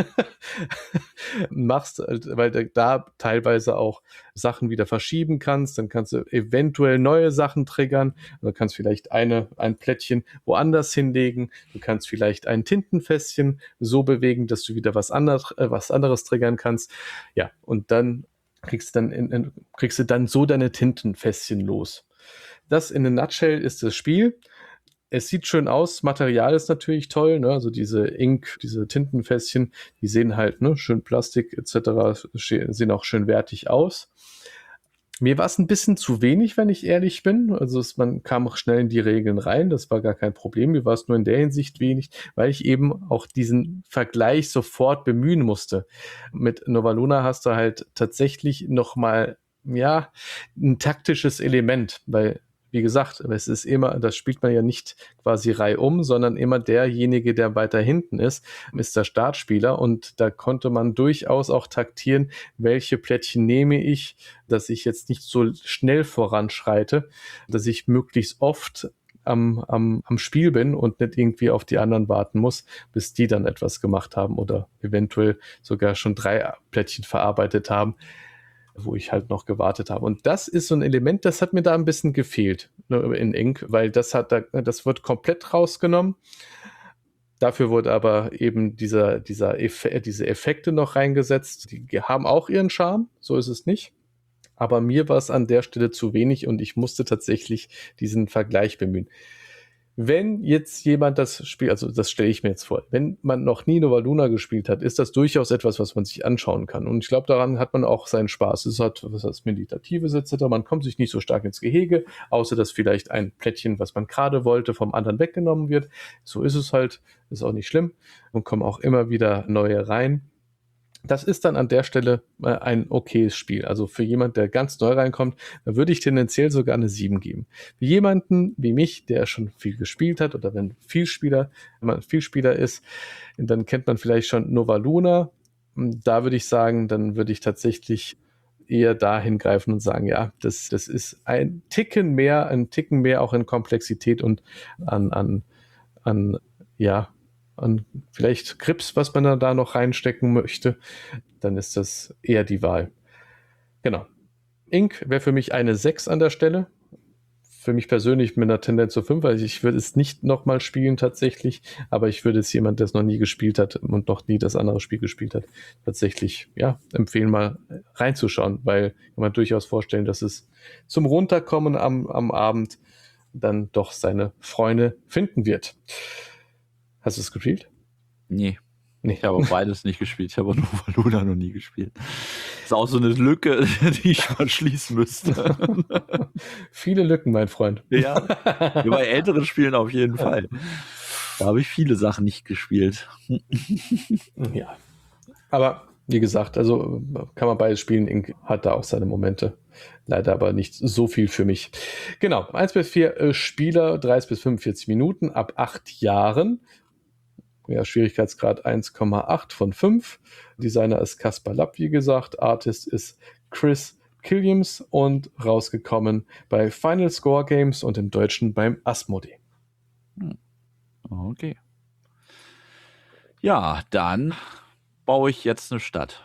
machst, weil du da teilweise auch Sachen wieder verschieben kannst, dann kannst du eventuell neue Sachen triggern, du kannst vielleicht ein Plättchen woanders hinlegen, du kannst vielleicht ein Tintenfässchen so bewegen, dass du wieder was anderes triggern kannst, und dann kriegst du dann so deine Tintenfässchen los. Das in a nutshell ist das Spiel. Es sieht schön aus, Material ist natürlich toll, ne? Also diese Tintenfässchen, die sehen halt schön Plastik etc., sehen auch schön wertig aus. Mir war es ein bisschen zu wenig, wenn ich ehrlich bin. Also man kam auch schnell in die Regeln rein, das war gar kein Problem. Mir war es nur in der Hinsicht wenig, weil ich eben auch diesen Vergleich sofort bemühen musste. Mit Nova Luna hast du halt tatsächlich nochmal, ein taktisches Element, weil wie gesagt, es ist immer, das spielt man ja nicht quasi reihum, sondern immer derjenige, der weiter hinten ist der Startspieler und da konnte man durchaus auch taktieren, welche Plättchen nehme ich, dass ich jetzt nicht so schnell voranschreite, dass ich möglichst oft am Spiel bin und nicht irgendwie auf die anderen warten muss, bis die dann etwas gemacht haben oder eventuell sogar schon 3 Plättchen verarbeitet haben, wo ich halt noch gewartet habe. Und das ist so ein Element, das hat mir da ein bisschen gefehlt in Ink, weil das wird komplett rausgenommen. Dafür wurde aber eben diese Effekte noch reingesetzt. Die haben auch ihren Charme, so ist es nicht. Aber mir war es an der Stelle zu wenig und ich musste tatsächlich diesen Vergleich bemühen. Wenn jetzt jemand das Spiel, also das stelle ich mir jetzt vor, wenn man noch nie Nova Luna gespielt hat, ist das durchaus etwas, was man sich anschauen kann. Und ich glaube, daran hat man auch seinen Spaß. Es hat was Meditatives etc. Man kommt sich nicht so stark ins Gehege, außer dass vielleicht ein Plättchen, was man gerade wollte, vom anderen weggenommen wird. So ist es halt, ist auch nicht schlimm und kommen auch immer wieder neue rein. Das ist dann an der Stelle ein okayes Spiel. Also für jemand, der ganz neu reinkommt, da würde ich tendenziell sogar eine 7 geben. Für jemanden wie mich, der schon viel gespielt hat oder wenn man Vielspieler ist, dann kennt man vielleicht schon Nova Luna. Da würde ich sagen, dann würde ich tatsächlich eher dahin greifen und sagen, ja, das ist ein Ticken mehr auch in Komplexität und an vielleicht Grips, was man da noch reinstecken möchte, dann ist das eher die Wahl. Genau. Ink wäre für mich eine 6 an der Stelle. Für mich persönlich mit einer Tendenz zu 5, weil ich würde es nicht nochmal spielen tatsächlich, aber ich würde es jemand, der es noch nie gespielt hat und noch nie das andere Spiel gespielt hat, tatsächlich empfehlen, mal reinzuschauen, weil man durchaus vorstellen, dass es zum Runterkommen am Abend dann doch seine Freunde finden wird. Hast du es gespielt? Nee. Ich habe beides nicht gespielt. Ich habe Nova Luna noch nie gespielt. Das ist auch so eine Lücke, die ich mal schließen müsste. Viele Lücken, mein Freund. Ja, bei älteren Spielen auf jeden Fall. Da habe ich viele Sachen nicht gespielt. Ja. Aber wie gesagt, also kann man beides spielen. Ink hat da auch seine Momente. Leider aber nicht so viel für mich. Genau, 1-4 Spieler, 30-45 Minuten, ab 8 Jahren. Ja, Schwierigkeitsgrad 1,8 von 5. Designer ist Kaspar Lapp, wie gesagt. Artist ist Chris Killiams und rausgekommen bei Final Score Games und im Deutschen beim Asmodee. Okay. Ja, dann baue ich jetzt eine Stadt.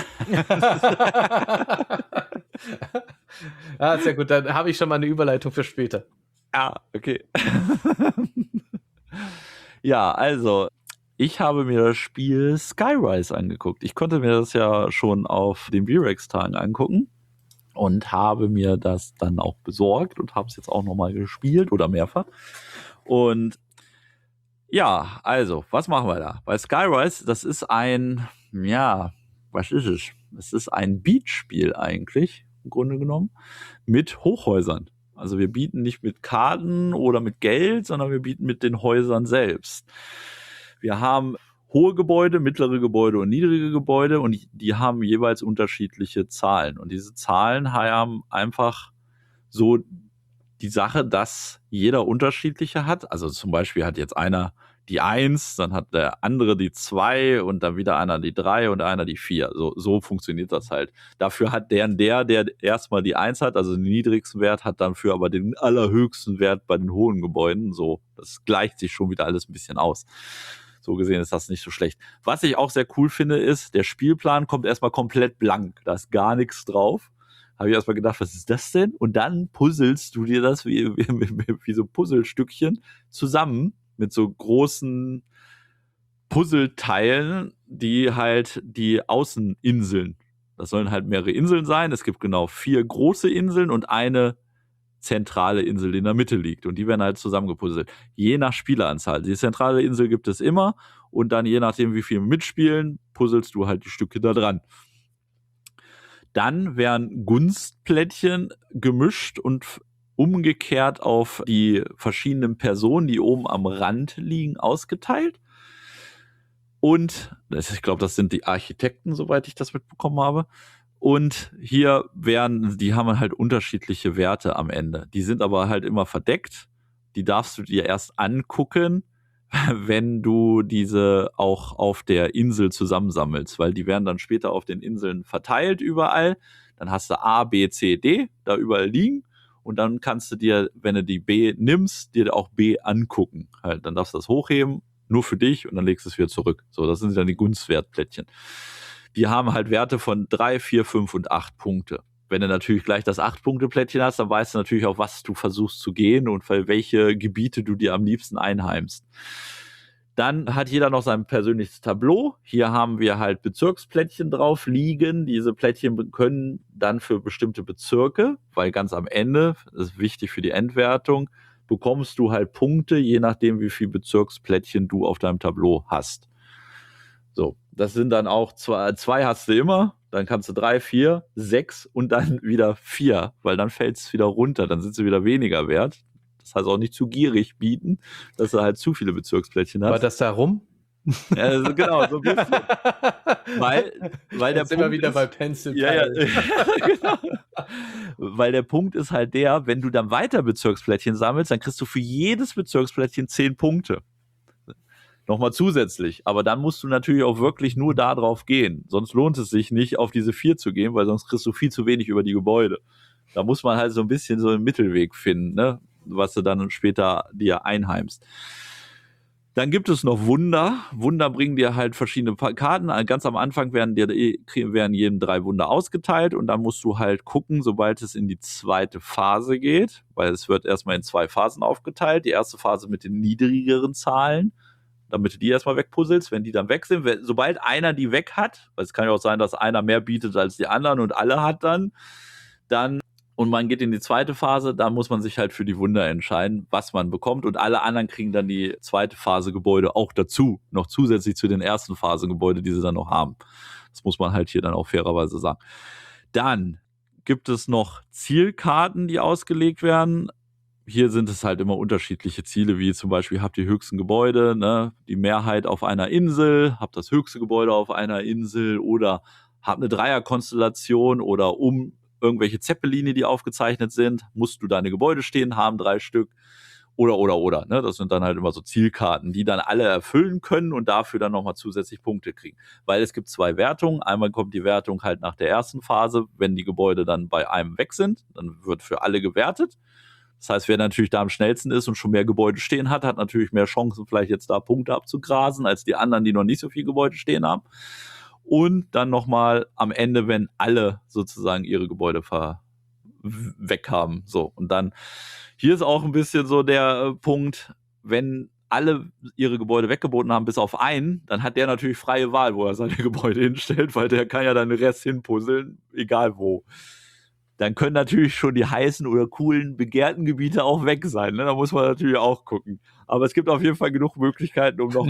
Sehr gut. Dann habe ich schon mal eine Überleitung für später. Okay. Ja, also ich habe mir das Spiel Skyrise angeguckt. Ich konnte mir das ja schon auf den V-Rex-Tagen angucken und habe mir das dann auch besorgt und habe es jetzt auch nochmal gespielt oder mehrfach. Und ja, also, was machen wir da? Bei Skyrise, das ist was ist es? Es ist ein Beatspiel eigentlich, im Grunde genommen, mit Hochhäusern. Also wir bieten nicht mit Karten oder mit Geld, sondern wir bieten mit den Häusern selbst. Wir haben hohe Gebäude, mittlere Gebäude und niedrige Gebäude und die haben jeweils unterschiedliche Zahlen. Und diese Zahlen haben einfach so die Sache, dass jeder unterschiedliche hat. Also zum Beispiel hat jetzt einer die 1, dann hat der andere die 2 und dann wieder einer die 3 und einer die 4. So funktioniert das halt. Dafür hat der erstmal die 1 hat, also den niedrigsten Wert, hat dafür aber den allerhöchsten Wert bei den hohen Gebäuden. So, das gleicht sich schon wieder alles ein bisschen aus. So gesehen ist das nicht so schlecht. Was ich auch sehr cool finde, ist, der Spielplan kommt erstmal komplett blank. Da ist gar nichts drauf. Habe ich erstmal gedacht, was ist das denn? Und dann puzzelst du dir das wie so Puzzlestückchen zusammen mit so großen Puzzleteilen, die halt die Außeninseln. Das sollen halt mehrere Inseln sein. Es gibt genau 4 große Inseln und eine zentrale Insel, die in der Mitte liegt. Und die werden halt zusammengepuzzelt. Je nach Spieleranzahl. Die zentrale Insel gibt es immer. Und dann je nachdem, wie viel mitspielen, puzzelst du halt die Stücke da dran. Dann werden Gunstplättchen gemischt und umgekehrt auf die verschiedenen Personen, die oben am Rand liegen, ausgeteilt. Und ich glaube, das sind die Architekten, soweit ich das mitbekommen habe. Und hier die haben halt unterschiedliche Werte am Ende. Die sind aber halt immer verdeckt. Die darfst du dir erst angucken, wenn du diese auch auf der Insel zusammensammelst, weil die werden dann später auf den Inseln verteilt überall. Dann hast du A, B, C, D da überall liegen und dann kannst du dir, wenn du die B nimmst, dir auch B angucken. Halt, dann darfst du das hochheben, nur für dich und dann legst du es wieder zurück. So, das sind dann die Gunstwertplättchen. Die haben halt Werte von 3, 4, 5 und 8 Punkte. Wenn du natürlich gleich das 8-Punkte-Plättchen hast, dann weißt du natürlich auch, was du versuchst zu gehen und welche Gebiete du dir am liebsten einheimst. Dann hat jeder noch sein persönliches Tableau. Hier haben wir halt Bezirksplättchen drauf liegen. Diese Plättchen können dann für bestimmte Bezirke, weil ganz am Ende, das ist wichtig für die Endwertung, bekommst du halt Punkte, je nachdem, wie viele Bezirksplättchen du auf deinem Tableau hast. So, das sind dann auch zwei hast du immer, dann kannst du 3, 4, 6 und dann wieder 4, weil dann fällt es wieder runter, dann sind sie wieder weniger wert. Das heißt auch nicht zu gierig bieten, dass du halt zu viele Bezirksplättchen hast. War das da rum? Ja, also genau, so ein bisschen. Weil der Jetzt sind wir Punkt wieder ist, bei Pencil. ja, genau. Weil der Punkt ist halt der, wenn du dann weiter Bezirksplättchen sammelst, dann kriegst du für jedes Bezirksplättchen 10 Punkte. Nochmal zusätzlich. Aber dann musst du natürlich auch wirklich nur da drauf gehen. Sonst lohnt es sich nicht, auf diese 4 zu gehen, weil sonst kriegst du viel zu wenig über die Gebäude. Da muss man halt so ein bisschen so einen Mittelweg finden, ne? Was du dann später dir einheimst. Dann gibt es noch Wunder. Wunder bringen dir halt verschiedene Karten. Ganz am Anfang werden jedem 3 Wunder ausgeteilt und dann musst du halt gucken, sobald es in die zweite Phase geht, weil es wird erstmal in 2 Phasen aufgeteilt. Die erste Phase mit den niedrigeren Zahlen, damit du die erstmal wegpuzzelst. Wenn die dann weg sind, sobald einer die weg hat, weil es kann ja auch sein, dass einer mehr bietet als die anderen und alle hat dann und man geht in die zweite Phase, da muss man sich halt für die Wunder entscheiden, was man bekommt. Und alle anderen kriegen dann die zweite Phase Gebäude auch dazu, noch zusätzlich zu den ersten Phase Gebäude, die sie dann noch haben. Das muss man halt hier dann auch fairerweise sagen. Dann gibt es noch Zielkarten, die ausgelegt werden. Hier sind es halt immer unterschiedliche Ziele, wie zum Beispiel habt ihr höchsten Gebäude, ne? Die Mehrheit auf einer Insel, habt das höchste Gebäude auf einer Insel oder habt eine Dreierkonstellation oder irgendwelche Zeppeline, die aufgezeichnet sind, musst du deine Gebäude stehen haben, 3 Stück oder. Ne? Das sind dann halt immer so Zielkarten, die dann alle erfüllen können und dafür dann nochmal zusätzlich Punkte kriegen. Weil es gibt 2 Wertungen. Einmal kommt die Wertung halt nach der ersten Phase, wenn die Gebäude dann bei einem weg sind, dann wird für alle gewertet. Das heißt, wer natürlich da am schnellsten ist und schon mehr Gebäude stehen hat, hat natürlich mehr Chancen, vielleicht jetzt da Punkte abzugrasen, als die anderen, die noch nicht so viel Gebäude stehen haben. Und dann nochmal am Ende, wenn alle sozusagen ihre Gebäude weg haben. So, und dann, hier ist auch ein bisschen so der Punkt, wenn alle ihre Gebäude weggeboten haben, bis auf einen, dann hat der natürlich freie Wahl, wo er seine Gebäude hinstellt, weil der kann ja dann den Rest hinpuzzeln, egal wo. Dann können natürlich schon die heißen oder coolen, begehrten Gebiete auch weg sein. Ne? Da muss man natürlich auch gucken. Aber es gibt auf jeden Fall genug Möglichkeiten, um noch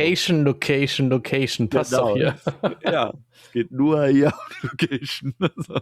Location. Passt genau. doch hier. Ja, es geht nur hier auf die Location.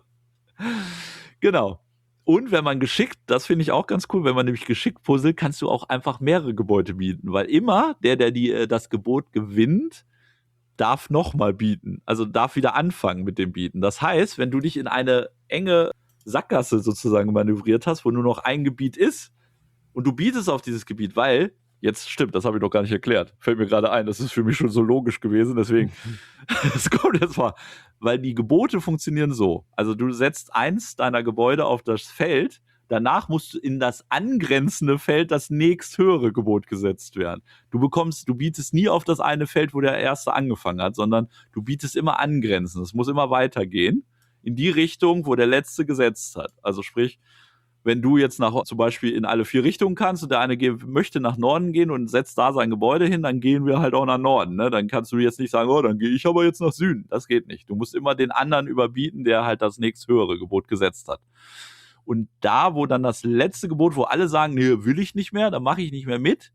Genau. Und wenn man geschickt, das finde ich auch ganz cool, wenn man nämlich geschickt puzzelt, kannst du auch einfach mehrere Gebäude bieten. Weil immer der das Gebot gewinnt, darf nochmal bieten. Also darf wieder anfangen mit dem Bieten. Das heißt, wenn du dich in eine enge Sackgasse sozusagen manövriert hast, wo nur noch ein Gebiet ist und du bietest auf dieses Gebiet, weil, jetzt stimmt, das habe ich noch gar nicht erklärt, fällt mir gerade ein, das ist für mich schon so logisch gewesen, deswegen, das kommt jetzt mal, weil die Gebote funktionieren so, also du setzt eins deiner Gebäude auf das Feld, danach musst du in das angrenzende Feld das nächsthöhere Gebot gesetzt werden. Du bietest nie auf das eine Feld, wo der erste angefangen hat, sondern du bietest immer angrenzend, es muss immer weitergehen in die Richtung, wo der Letzte gesetzt hat. Also sprich, wenn du jetzt zum Beispiel in alle 4 Richtungen kannst und der eine möchte nach Norden gehen und setzt da sein Gebäude hin, dann gehen wir halt auch nach Norden. Ne? Dann kannst du jetzt nicht sagen, oh, dann gehe ich aber jetzt nach Süden. Das geht nicht. Du musst immer den anderen überbieten, der halt das nächsthöhere Gebot gesetzt hat. Und da, wo dann das letzte Gebot, wo alle sagen, nee, will ich nicht mehr, da mache ich nicht mehr mit,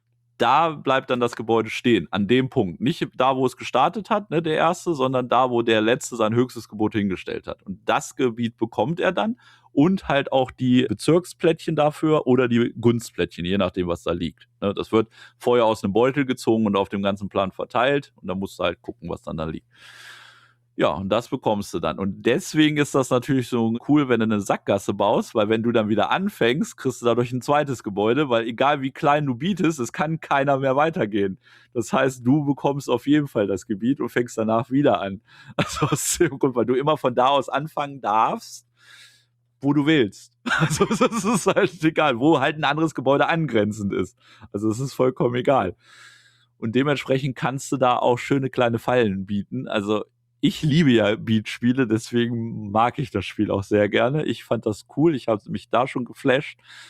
da bleibt dann das Gebäude stehen, an dem Punkt. Nicht da, wo es gestartet hat, ne, der erste, sondern da, wo der letzte sein höchstes Gebot hingestellt hat. Und das Gebiet bekommt er dann und halt auch die Bezirksplättchen dafür oder die Gunstplättchen, je nachdem, was da liegt. Ne, das wird vorher aus einem Beutel gezogen und auf dem ganzen Plan verteilt und dann musst du halt gucken, was dann da liegt. Ja, und das bekommst du dann. Und deswegen ist das natürlich so cool, wenn du eine Sackgasse baust, weil wenn du dann wieder anfängst, kriegst du dadurch ein zweites Gebäude, weil egal wie klein du bietest, es kann keiner mehr weitergehen. Das heißt, du bekommst auf jeden Fall das Gebiet und fängst danach wieder an. Also aus dem Grund, weil du immer von da aus anfangen darfst, wo du willst. Also es ist halt egal, wo halt ein anderes Gebäude angrenzend ist. Also es ist vollkommen egal. Und dementsprechend kannst du da auch schöne kleine Fallen bieten. Also ich liebe ja Beat-Spiele, deswegen mag ich das Spiel auch sehr gerne. Ich fand das cool, ich habe mich da schon geflasht.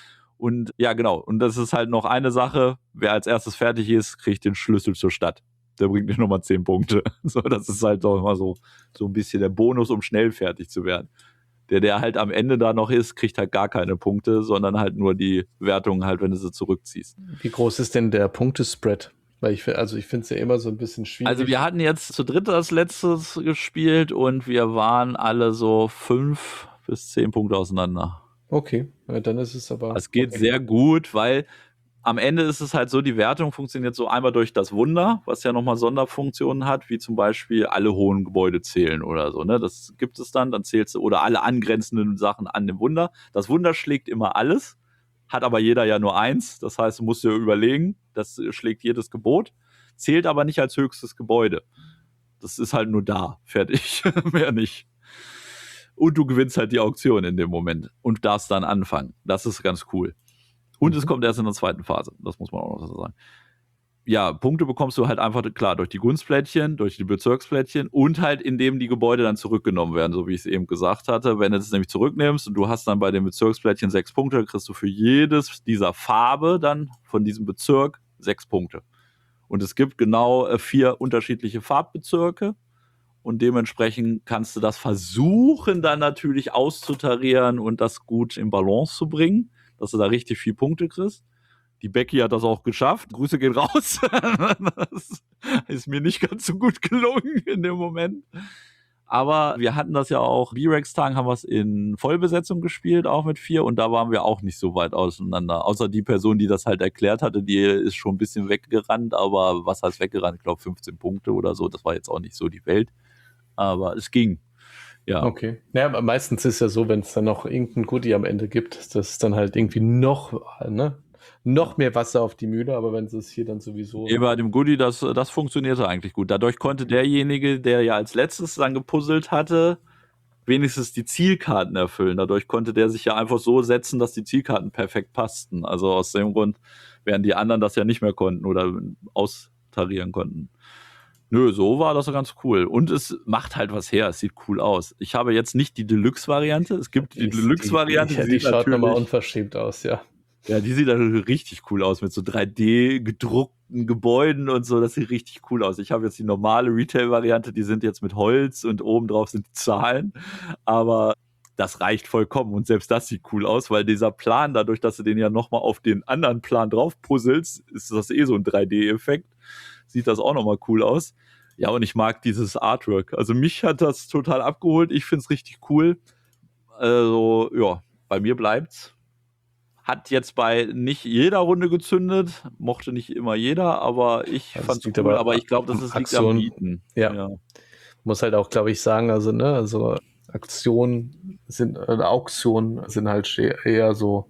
Und ja, genau. Und das ist halt noch eine Sache. Wer als erstes fertig ist, kriegt den Schlüssel zur Stadt. Der bringt nicht nochmal 10 Punkte. So, das ist halt auch immer so ein bisschen der Bonus, um schnell fertig zu werden. Der halt am Ende da noch ist, kriegt halt gar keine Punkte, sondern halt nur die Wertung halt, wenn du sie zurückziehst. Wie groß ist denn der Punktespread? Weil ich finde es ja immer so ein bisschen schwierig. Also wir hatten jetzt zu dritt als letztes gespielt und wir waren alle so 5 bis 10 Punkte auseinander. Okay, ja, dann ist es aber... Es geht sehr gut, weil am Ende ist es halt so, die Wertung funktioniert so einmal durch das Wunder, was ja nochmal Sonderfunktionen hat, wie zum Beispiel alle hohen Gebäude zählen oder so. Ne? Das gibt es dann zählst du, oder alle angrenzenden Sachen an dem Wunder. Das Wunder schlägt immer alles, hat aber jeder ja nur 1. Das heißt, du musst dir überlegen, das schlägt jedes Gebot, zählt aber nicht als höchstes Gebäude. Das ist halt nur da, fertig, mehr nicht. Und du gewinnst halt die Auktion in dem Moment und darfst dann anfangen. Das ist ganz cool. Und es kommt erst in der zweiten Phase. Das muss man auch noch so sagen. Ja, Punkte bekommst du halt einfach, klar, durch die Gunstplättchen, durch die Bezirksplättchen und halt, indem die Gebäude dann zurückgenommen werden, so wie ich es eben gesagt hatte. Wenn du es nämlich zurücknimmst und du hast dann bei den Bezirksplättchen 6 Punkte, dann kriegst du für jedes dieser Farbe dann von diesem Bezirk 6 Punkte. Und es gibt genau 4 unterschiedliche Farbbezirke. Und dementsprechend kannst du das versuchen, dann natürlich auszutarieren und das gut in Balance zu bringen, dass du da richtig viel Punkte kriegst. Die Becky hat das auch geschafft. Grüße gehen raus. Das ist mir nicht ganz so gut gelungen in dem Moment. Aber wir hatten das ja auch, B-Rex-Tagen haben wir es in Vollbesetzung gespielt, auch mit 4. Und da waren wir auch nicht so weit auseinander. Außer die Person, die das halt erklärt hatte, die ist schon ein bisschen weggerannt. Aber was heißt weggerannt? Ich glaube 15 Punkte oder so. Das war jetzt auch nicht so die Welt. Aber es ging. Ja. Okay. Ja, aber meistens ist ja so, wenn es dann noch irgendein Goodie am Ende gibt, dass es dann halt irgendwie noch mehr Wasser auf die Mühle, aber wenn es hier dann sowieso... Bei dem Goodie, das funktionierte eigentlich gut. Dadurch konnte derjenige, der ja als letztes dann gepuzzelt hatte, wenigstens die Zielkarten erfüllen. Dadurch konnte der sich ja einfach so setzen, dass die Zielkarten perfekt passten. Also aus dem Grund, während die anderen das ja nicht mehr konnten oder austarieren konnten. Nö, so war das ganz cool. Und es macht halt was her. Es sieht cool aus. Ich habe jetzt nicht die Deluxe-Variante. Es gibt die Deluxe-Variante. Die schaut nochmal unverschämt aus, ja. Ja, die sieht natürlich richtig cool aus mit so 3D gedruckten Gebäuden und so. Das sieht richtig cool aus. Ich habe jetzt die normale Retail-Variante. Die sind jetzt mit Holz und obendrauf sind die Zahlen. Aber das reicht vollkommen. Und selbst das sieht cool aus, weil dieser Plan, dadurch, dass du den ja nochmal auf den anderen Plan drauf puzzelst, ist das so ein 3D-Effekt. Sieht das auch nochmal cool aus. Ja, und ich mag dieses Artwork. Also mich hat das total abgeholt. Ich finde es richtig cool. Also, ja, bei mir bleibt's. Hat jetzt bei nicht jeder Runde gezündet. Mochte nicht immer jeder, aber ich Also fand's cool. Aber ich glaube, liegt am Bieten. Ja. Muss halt auch, glaube ich, sagen, also Auktionen sind halt eher so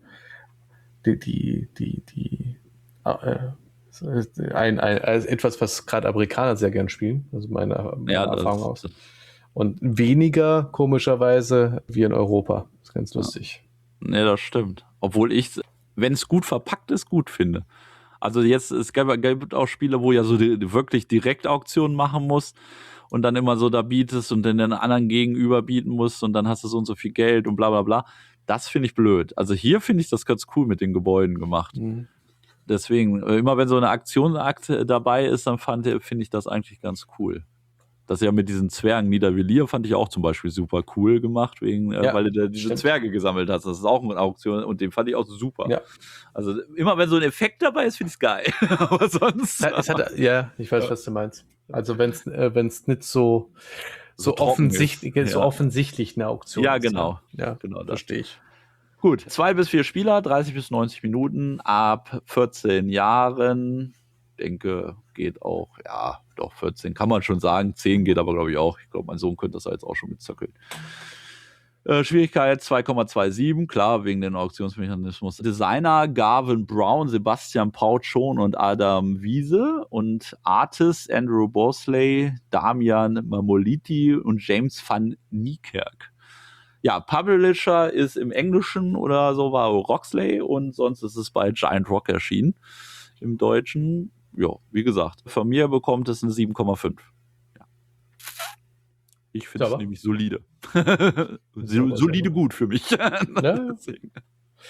etwas, was gerade Amerikaner sehr gern spielen, also meine Erfahrung aus. Und weniger, komischerweise, wie in Europa. Das ist ganz lustig. Ne, das stimmt. Obwohl ich, wenn es gut verpackt ist, gut finde. Also jetzt, es gibt auch Spiele, wo ja so wirklich Direktauktionen machen musst und dann immer so da bietest und den anderen gegenüber bieten musst und dann hast du so und so viel Geld und bla bla bla. Das finde ich blöd. Also hier finde ich das ganz cool mit den Gebäuden gemacht. Mhm. Deswegen, immer wenn so eine Aktionsakt dabei ist, dann finde ich das eigentlich ganz cool. Das ja mit diesen Zwergen Niedervilliers fand ich auch zum Beispiel super cool gemacht, weil du diese Zwerge gesammelt hast. Das ist auch eine Auktion und den fand ich auch super. Ja. Also immer wenn so ein Effekt dabei ist, finde ich es geil. Aber sonst... ich weiß, was du meinst. Also wenn es nicht so offensichtlich eine Auktion ist. Ja, genau. Ja, genau, verstehe ich. Gut, 2 bis 4 Spieler, 30 bis 90 Minuten, ab 14 Jahren. Denke, geht auch, ja, doch 14 kann man schon sagen. 10 geht aber, glaube ich, auch. Ich glaube, mein Sohn könnte das jetzt auch schon mitzöckeln. Schwierigkeit 2,27, klar, wegen den Auktionsmechanismus. Designer Garvin Brown, Sebastian Pauchon und Adam Wiese und Artist Andrew Bosley, Damian Mamoliti und James van Niekerk. Ja, Publisher ist im Englischen oder so war Roxley und sonst ist es bei Giant Rock erschienen im Deutschen. Ja, wie gesagt, von mir bekommt es eine 7,5. Ja. Ich finde es nämlich solide. Solide gut für mich. Ja.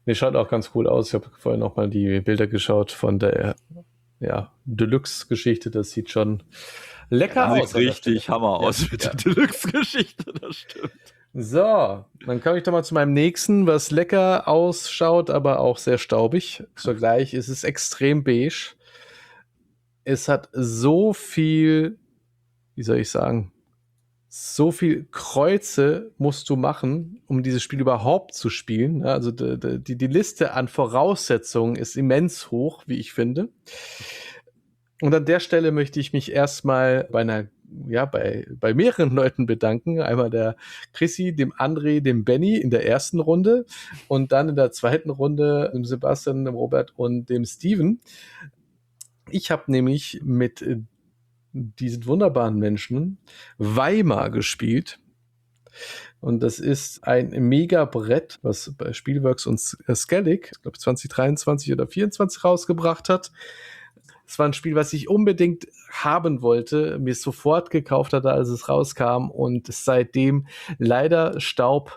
Nee, schaut auch ganz cool aus. Ich habe vorhin noch mal die Bilder geschaut von der Deluxe-Geschichte. Das sieht schon lecker Ja, aus. sieht richtig Hammer Ja, aus mit ja. der Deluxe-Geschichte, das stimmt. So, dann komme ich doch mal zu meinem nächsten, was lecker ausschaut, aber auch sehr staubig. Zugleich ist es extrem beige. Es hat so viel, wie soll ich sagen, so viel Kreuze musst du machen, um dieses Spiel überhaupt zu spielen. Also die Liste an Voraussetzungen ist immens hoch, wie ich finde. Und an der Stelle möchte ich mich erstmal bei mehreren Leuten bedanken. Einmal der Chrissy, dem André, dem Benny in der ersten Runde und dann in der zweiten Runde dem Sebastian, dem Robert und dem Steven. Ich habe nämlich mit diesen wunderbaren Menschen Weimar gespielt. Und das ist ein Mega-Brett, was bei Spielworks und Skellig, ich glaube 2023 oder 2024 rausgebracht hat. Es war ein Spiel, was ich unbedingt haben wollte, mir sofort gekauft hatte, als es rauskam und seitdem leider Staub,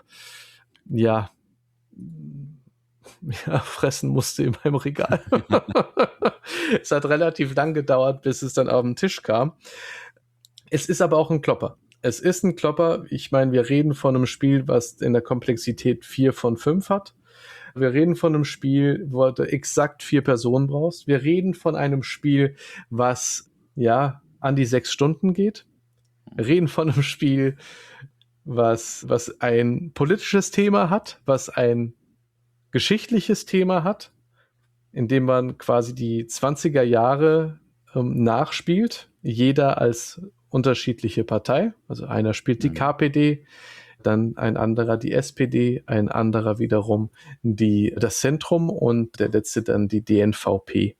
fressen musste in meinem Regal. Es hat relativ lang gedauert, bis es dann auf den Tisch kam. Es ist aber auch ein Klopper. Es ist ein Klopper. Ich meine, wir reden von einem Spiel, was in der Komplexität 4 von 5 hat. Wir reden von einem Spiel, wo du exakt 4 Personen brauchst. Wir reden von einem Spiel, was an die 6 Stunden geht. Wir reden von einem Spiel, was ein politisches Thema hat, was ein geschichtliches Thema hat, in dem man quasi die 20er Jahre nachspielt. Jeder als unterschiedliche Partei. Also einer spielt die KPD, dann ein anderer die SPD, ein anderer wiederum das Zentrum und der letzte dann die DNVP.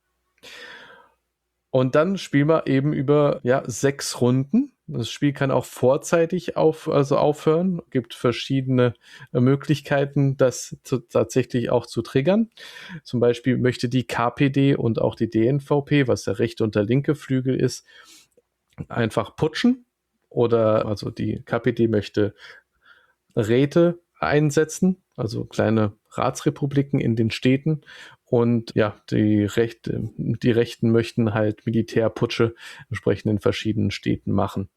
Und dann spielen wir eben über 6 Runden. Das Spiel kann auch vorzeitig aufhören. Es gibt verschiedene Möglichkeiten, das tatsächlich auch zu triggern. Zum Beispiel möchte die KPD und auch die DNVP, was der rechte und der linke Flügel ist, einfach putschen. Oder also die KPD möchte Räte einsetzen, also kleine Ratsrepubliken in den Städten. Und die Rechten möchten halt Militärputsche entsprechend in verschiedenen Städten machen.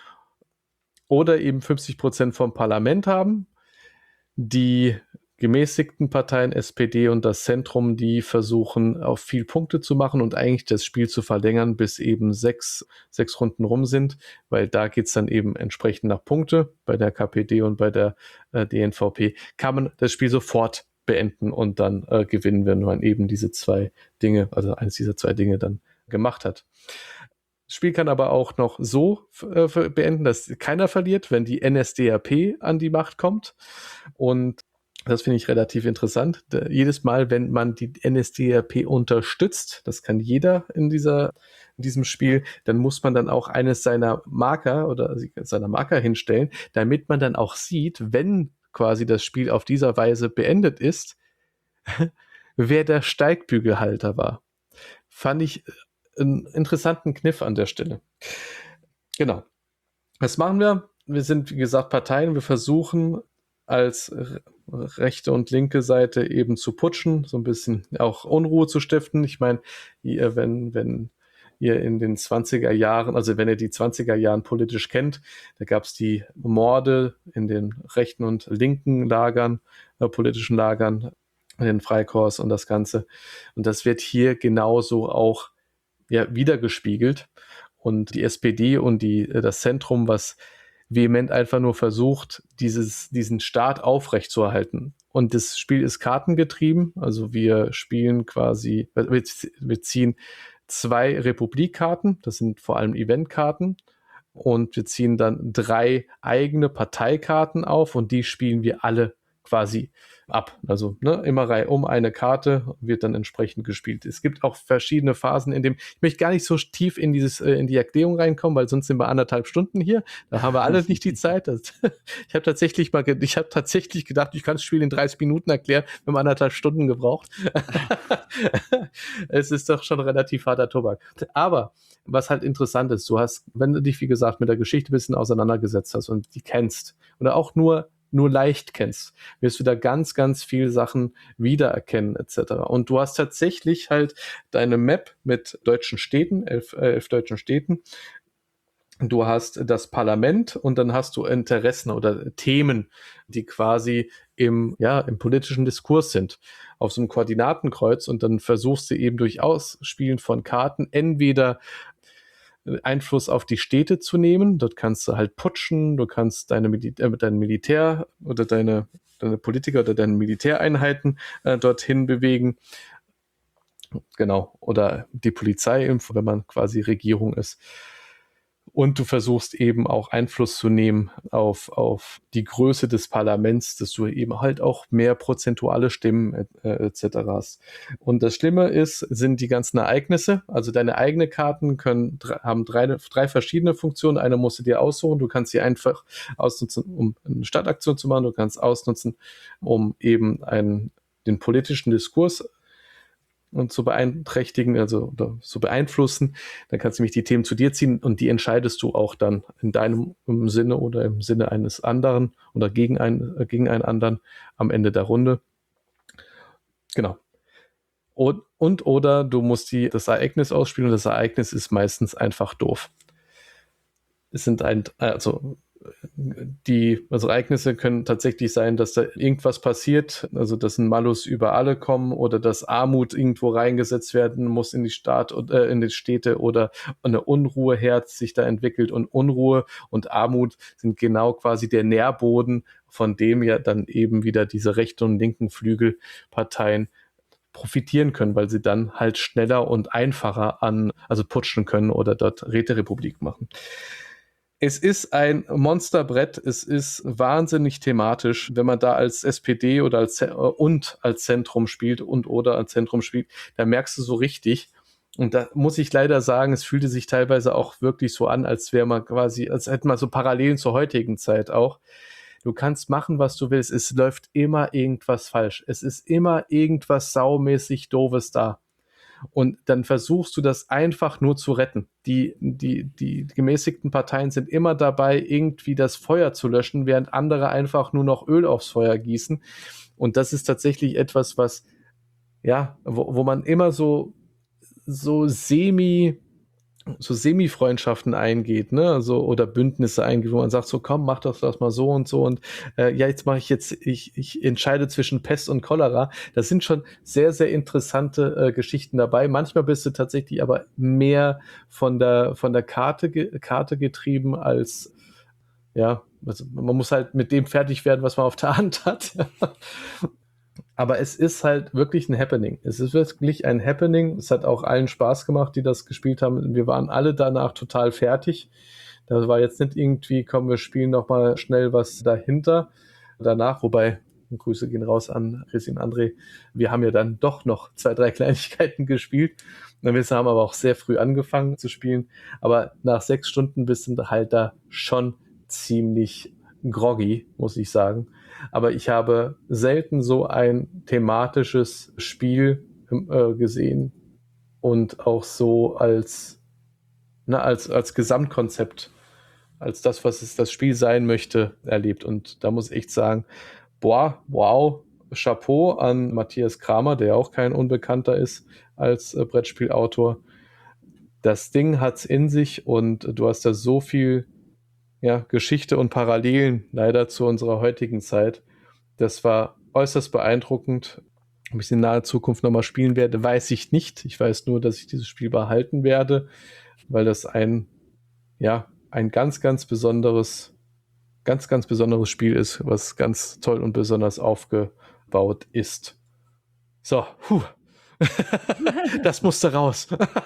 Oder eben 50% vom Parlament haben. Die gemäßigten Parteien, SPD und das Zentrum, die versuchen, auf viel Punkte zu machen und eigentlich das Spiel zu verlängern, bis eben 6 Runden rum sind, weil da geht es dann eben entsprechend nach Punkte. Bei der KPD und bei der DNVP kann man das Spiel sofort beenden und dann gewinnen, wenn man eben diese 2 Dinge, also eines dieser 2 Dinge dann gemacht hat. Das Spiel kann aber auch noch so beenden, dass keiner verliert, wenn die NSDAP an die Macht kommt. Und das finde ich relativ interessant. Jedes Mal, wenn man die NSDAP unterstützt, das kann jeder in diesem Spiel, dann muss man dann auch eines seiner Marker hinstellen, damit man dann auch sieht, wenn quasi das Spiel auf dieser Weise beendet ist, wer der Steigbügelhalter war. Fand ich einen interessanten Kniff an der Stelle. Genau. Was machen wir? Wir sind, wie gesagt, Parteien. Wir versuchen als rechte und linke Seite eben zu putschen, so ein bisschen auch Unruhe zu stiften. Ich meine, wenn ihr in den 20er Jahren, also wenn ihr die 20er Jahren politisch kennt, da gab es die Morde in den rechten und linken Lagern, politischen Lagern, in den Freikorps und das Ganze. Und das wird hier genauso auch wiedergespiegelt. Und die SPD und das Zentrum, was vehement einfach nur versucht, diesen Staat aufrechtzuerhalten. Und das Spiel ist kartengetrieben, also wir spielen quasi, wir ziehen 2 Republikkarten, das sind vor allem Eventkarten, und wir ziehen dann 3 eigene Parteikarten auf und die spielen wir alle quasi ab. Also immer Reihe um eine Karte wird dann entsprechend gespielt. Es gibt auch verschiedene Phasen, in dem ich möchte gar nicht so tief in die Erklärung reinkommen, weil sonst sind wir 1,5 Stunden hier. Da haben wir alle nicht die Zeit. Ich habe tatsächlich gedacht, ich kann das Spiel in 30 Minuten erklären. Wir haben 1,5 Stunden gebraucht. Es ist doch schon relativ harter Tobak. Aber was halt interessant ist, wenn du dich, wie gesagt, mit der Geschichte ein bisschen auseinandergesetzt hast und die kennst oder auch nur nur leicht kennst, wirst du da ganz, ganz viele Sachen wiedererkennen etc. Und du hast tatsächlich halt deine Map mit deutschen Städten, 11 deutschen Städten. Du hast das Parlament und dann hast du Interessen oder Themen, die quasi im politischen Diskurs sind, auf so einem Koordinatenkreuz, und dann versuchst du eben durch Ausspielen von Karten entweder Einfluss auf die Städte zu nehmen. Dort kannst du halt putschen, du kannst dein Militär oder deine Politiker oder deine Militäreinheiten dorthin bewegen. Genau. Oder die Polizei, wenn man quasi Regierung ist. Und du versuchst eben auch Einfluss zu nehmen auf die Größe des Parlaments, dass du eben halt auch mehr prozentuale Stimmen etc. hast. Und das Schlimme sind die ganzen Ereignisse. Also deine eigenen Karten haben drei verschiedene Funktionen. Eine musst du dir aussuchen. Du kannst sie einfach ausnutzen, um eine Stadtaktion zu machen. Du kannst ausnutzen, um eben den politischen Diskurs und zu beeinträchtigen, also zu beeinflussen. Dann kannst du nämlich die Themen zu dir ziehen und die entscheidest du auch dann in deinem Sinne oder im Sinne eines anderen oder gegen einen anderen am Ende der Runde. Genau. Oder du musst das Ereignis ausspielen, und das Ereignis ist meistens einfach doof. Es sind die Ereignisse können tatsächlich sein, dass da irgendwas passiert, also dass ein Malus über alle kommen oder dass Armut irgendwo reingesetzt werden muss in die Städte oder eine Unruheherd sich da entwickelt, und Unruhe und Armut sind genau quasi der Nährboden, von dem ja dann eben wieder diese rechten und linken Flügelparteien profitieren können, weil sie dann halt schneller und einfacher putschen können oder dort Räterepublik machen. Es ist ein Monsterbrett, es ist wahnsinnig thematisch, wenn man da als SPD oder als Zentrum spielt oder als Zentrum spielt, da merkst du so richtig. Und da muss ich leider sagen, es fühlte sich teilweise auch wirklich so an, als hätte man so Parallelen zur heutigen Zeit auch. Du kannst machen, was du willst, es läuft immer irgendwas falsch. Es ist immer irgendwas saumäßig Doofes da. Und dann versuchst du das einfach nur zu retten. Die gemäßigten Parteien sind immer dabei, irgendwie das Feuer zu löschen, während andere einfach nur noch Öl aufs Feuer gießen. Und das ist tatsächlich etwas, was, wo man immer so Semi-Freundschaften eingeht, ne, oder Bündnisse eingeht, wo man sagt, so komm, mach doch das mal so und so und ich entscheide zwischen Pest und Cholera. Das sind schon sehr, sehr interessante Geschichten dabei. Manchmal bist du tatsächlich aber mehr von der Karte getrieben als, also man muss halt mit dem fertig werden, was man auf der Hand hat. Aber es ist halt wirklich ein Happening. Es ist wirklich ein Happening. Es hat auch allen Spaß gemacht, die das gespielt haben. Wir waren alle danach total fertig. Da war jetzt nicht irgendwie, komm, wir spielen noch mal schnell was dahinter. Danach, wobei, Grüße gehen raus an Christian André. Wir haben ja dann doch noch 2, 3 Kleinigkeiten gespielt. Wir haben aber auch sehr früh angefangen zu spielen. Aber nach 6 Stunden bist du halt da schon ziemlich groggy, muss ich sagen. Aber ich habe selten so ein thematisches Spiel gesehen und auch so als Gesamtkonzept, als das, was es das Spiel sein möchte, erlebt. Und da muss ich echt sagen, boah, wow, Chapeau an Matthias Kramer, der auch kein Unbekannter ist als Brettspielautor. Das Ding hat's in sich und du hast da so viel Geschichte und Parallelen leider zu unserer heutigen Zeit. Das war äußerst beeindruckend. Ob ich es in naher Zukunft nochmal spielen werde, weiß ich nicht. Ich weiß nur, dass ich dieses Spiel behalten werde, weil das ein ganz, ganz besonderes Spiel ist, was ganz toll und besonders aufgebaut ist. So, das musste raus.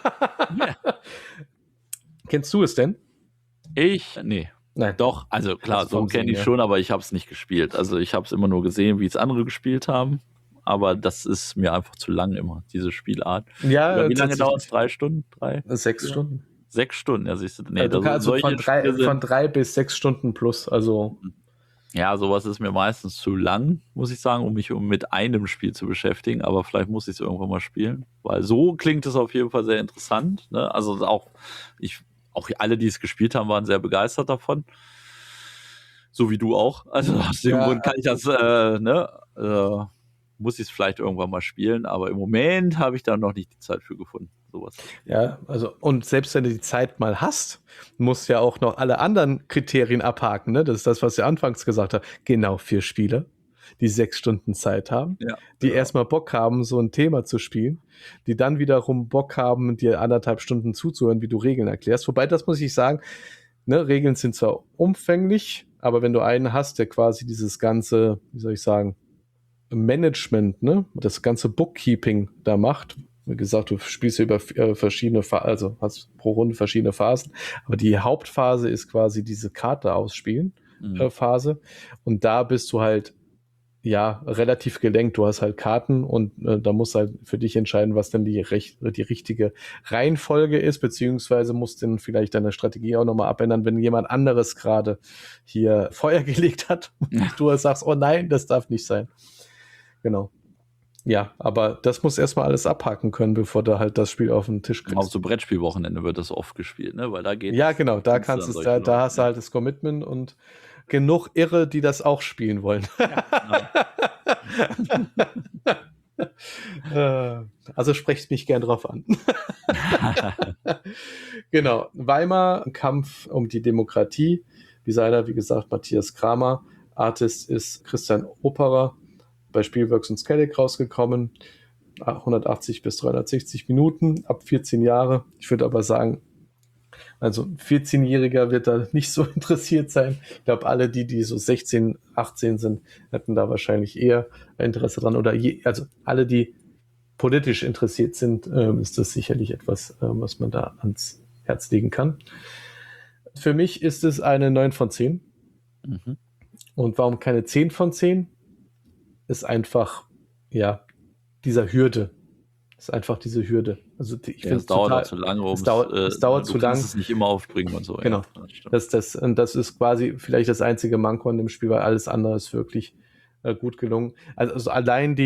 Kennst du es denn? Nee. Nein. Doch, also klar, so kenne ich schon, aber ich habe es nicht gespielt. Also ich habe es immer nur gesehen, wie es andere gespielt haben. Aber das ist mir einfach zu lang immer, diese Spielart. Ja, wie lange dauert es? 3 Stunden? 6 Stunden. 6 Stunden, ja, siehst du. Nee, du kannst also von 3 bis 6 Stunden plus, also. Ja, sowas ist mir meistens zu lang, muss ich sagen, um mich mit einem Spiel zu beschäftigen. Aber vielleicht muss ich es irgendwann mal spielen. Weil so klingt es auf jeden Fall sehr interessant. Ne? Also auch alle, die es gespielt haben, waren sehr begeistert davon. So wie du auch. Also aus dem Grund kann ich das, muss ich es vielleicht irgendwann mal spielen, aber im Moment habe ich da noch nicht die Zeit für gefunden, sowas zu spielen. Ja, also, und selbst wenn du die Zeit mal hast, musst du ja auch noch alle anderen Kriterien abhaken, ne? Das ist das, was ich anfangs gesagt habe. Genau 4 Spieler, die 6 Stunden Zeit haben, die erstmal Bock haben, so ein Thema zu spielen, die dann wiederum Bock haben, dir 1,5 Stunden zuzuhören, wie du Regeln erklärst. Wobei, das muss ich sagen, ne, Regeln sind zwar umfänglich, aber wenn du einen hast, der quasi dieses ganze, wie soll ich sagen, Management, ne, das ganze Bookkeeping da macht. Wie gesagt, du spielst ja über verschiedene, also hast pro Runde verschiedene Phasen, aber die Hauptphase ist quasi diese Karte ausspielen Phase, und da bist du halt ja relativ gelenkt. Du hast halt Karten und da musst du halt für dich entscheiden, was denn die richtige Reihenfolge ist, beziehungsweise musst dann vielleicht deine Strategie auch nochmal abändern, wenn jemand anderes gerade hier Feuer gelegt hat und du sagst, oh nein, das darf nicht sein. Genau. Ja, aber das muss erstmal alles abhaken können, bevor du halt das Spiel auf den Tisch kriegst. Auf so Brettspielwochenende wird das oft gespielt, ne? Weil da geht ja, genau, da kannst du es, da hast du halt das Commitment und genug Irre, die das auch spielen wollen. Ja, also sprecht mich gern drauf an. Genau, Weimar, Kampf um die Demokratie. Designer, wie gesagt, Matthias Kramer. Artist ist Christian Operer. Bei Spielworks und Skellig rausgekommen. 180 bis 360 Minuten, ab 14 Jahre. Ich würde aber sagen, also ein 14-Jähriger wird da nicht so interessiert sein. Ich glaube, alle, die so 16, 18 sind, hätten da wahrscheinlich eher Interesse dran. Oder also alle, die politisch interessiert sind, ist das sicherlich etwas, was man da ans Herz legen kann. Für mich ist es eine 9 von 10. Mhm. Und warum keine 10 von 10? Ist einfach, ja, dieser Hürde. Ist einfach diese Hürde. Also ich finde es dauert total, zu lange, es dauert zu lang. Du kannst es nicht immer aufbringen und so. Genau. Ja, das ist quasi vielleicht das einzige Manko an dem Spiel, weil alles andere ist wirklich gut gelungen. Also allein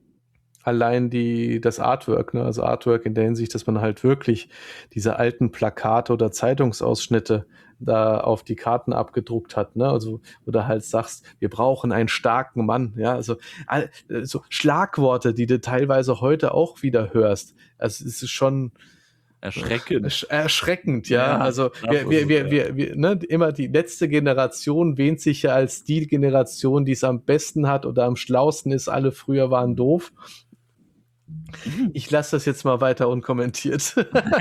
das Artwork, ne? Also Artwork in der Hinsicht, dass man halt wirklich diese alten Plakate oder Zeitungsausschnitte da auf die Karten abgedruckt hat, ne? Also, oder halt sagst, wir brauchen einen starken Mann, ja, also so Schlagworte, die du teilweise heute auch wieder hörst. Also es ist schon erschreckend, ja. Also wir ne, immer die letzte Generation wähnt sich ja als die Generation, die es am besten hat oder am schlausten ist. Alle früher waren doof. Ich lasse das jetzt mal weiter unkommentiert.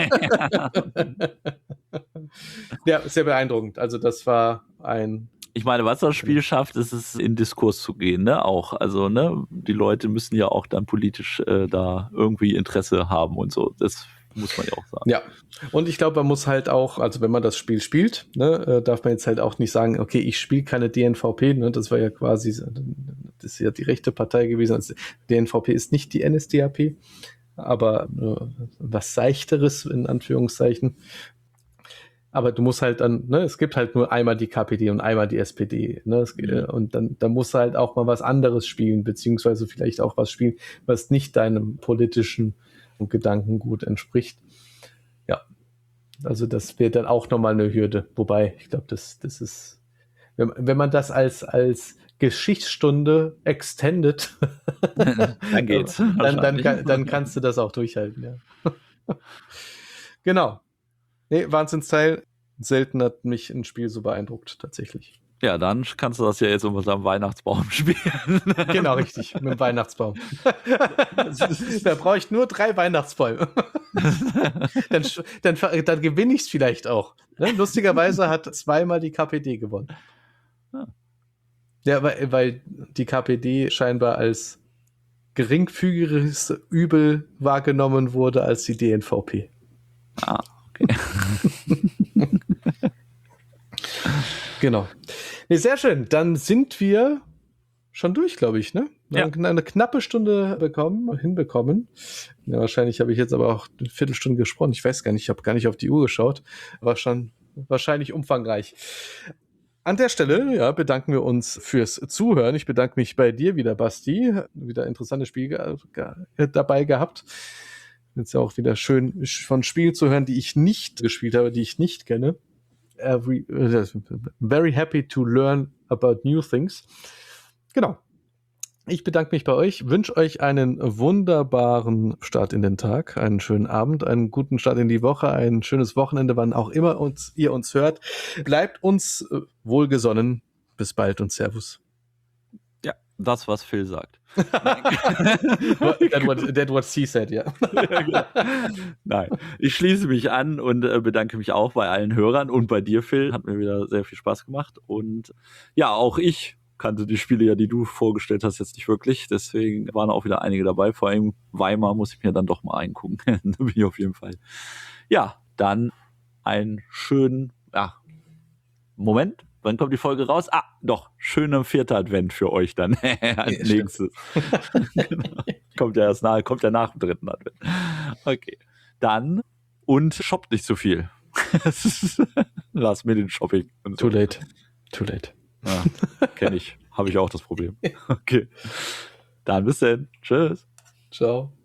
Ja, sehr beeindruckend. Also das war ich meine, was das Spiel schafft, ist es, in Diskurs zu gehen, ne? Auch. Also, ne, die Leute müssen ja auch dann politisch da irgendwie Interesse haben und so. Das muss man ja auch sagen. Ja, und ich glaube, man muss halt auch, also wenn man das Spiel spielt, ne, darf man jetzt halt auch nicht sagen, okay, ich spiele keine DNVP, ne, das war ja quasi, das ist ja die rechte Partei gewesen. Also DNVP ist nicht die NSDAP, aber was Seichteres in Anführungszeichen. Aber du musst halt dann, ne, es gibt halt nur einmal die KPD und einmal die SPD, ne, und dann musst du halt auch mal was anderes spielen, beziehungsweise vielleicht auch was spielen, was nicht deinem politischen Gedankengut entspricht. Ja, also das wäre dann auch nochmal eine Hürde. Wobei, ich glaube, das ist, wenn man das als Geschichtsstunde extended, dann geht's. Dann kannst du das auch durchhalten, ja. Genau. Nee, Wahnsinnsteil. Selten hat mich ein Spiel so beeindruckt, tatsächlich. Ja, dann kannst du das ja jetzt unter dem Weihnachtsbaum spielen. Genau, richtig, mit dem Weihnachtsbaum. Da brauche ich nur 3 Weihnachtsbäume. dann gewinne ich es vielleicht auch. Ne? Lustigerweise hat 2-mal die KPD gewonnen. Ja, weil die KPD scheinbar als geringfügigeres Übel wahrgenommen wurde als die DNVP. Ah, okay. Genau. Nee, sehr schön. Dann sind wir schon durch, glaube ich, ne? Ja. Eine knappe Stunde hinbekommen. Ja, wahrscheinlich habe ich jetzt aber auch eine Viertelstunde gesprochen. Ich weiß gar nicht, ich habe gar nicht auf die Uhr geschaut. War schon wahrscheinlich umfangreich. An der Stelle, ja, bedanken wir uns fürs Zuhören. Ich bedanke mich bei dir wieder, Basti. Wieder interessantes Spiel dabei gehabt. Jetzt ja auch wieder schön von Spielen zu hören, die ich nicht gespielt habe, die ich nicht kenne. Very happy to learn about new things. Genau. Ich bedanke mich bei euch, wünsche euch einen wunderbaren Start in den Tag, einen schönen Abend, einen guten Start in die Woche, ein schönes Wochenende, wann auch immer ihr uns hört. Bleibt uns wohlgesonnen. Bis bald und Servus. Ja, das, was Phil sagt. That what she said, ja. Nein, ich schließe mich an und bedanke mich auch bei allen Hörern und bei dir, Phil. Hat mir wieder sehr viel Spaß gemacht. Und ja, auch ich kannte die Spiele ja, die du vorgestellt hast, jetzt nicht wirklich. Deswegen waren auch wieder einige dabei. Vor allem Weimar muss ich mir dann doch mal angucken. Da bin ich auf jeden Fall. Ja, dann einen schönen Moment. Wann kommt die Folge raus? Doch, schöner 4. Advent für euch dann als nächstes. Genau. Kommt ja nach dem 3. Advent. Okay. Dann, und shoppt nicht so viel. Last-Minute-Shopping. Too late. Ja, kenne ich. Habe ich auch das Problem. Okay. Dann bis dann. Tschüss. Ciao.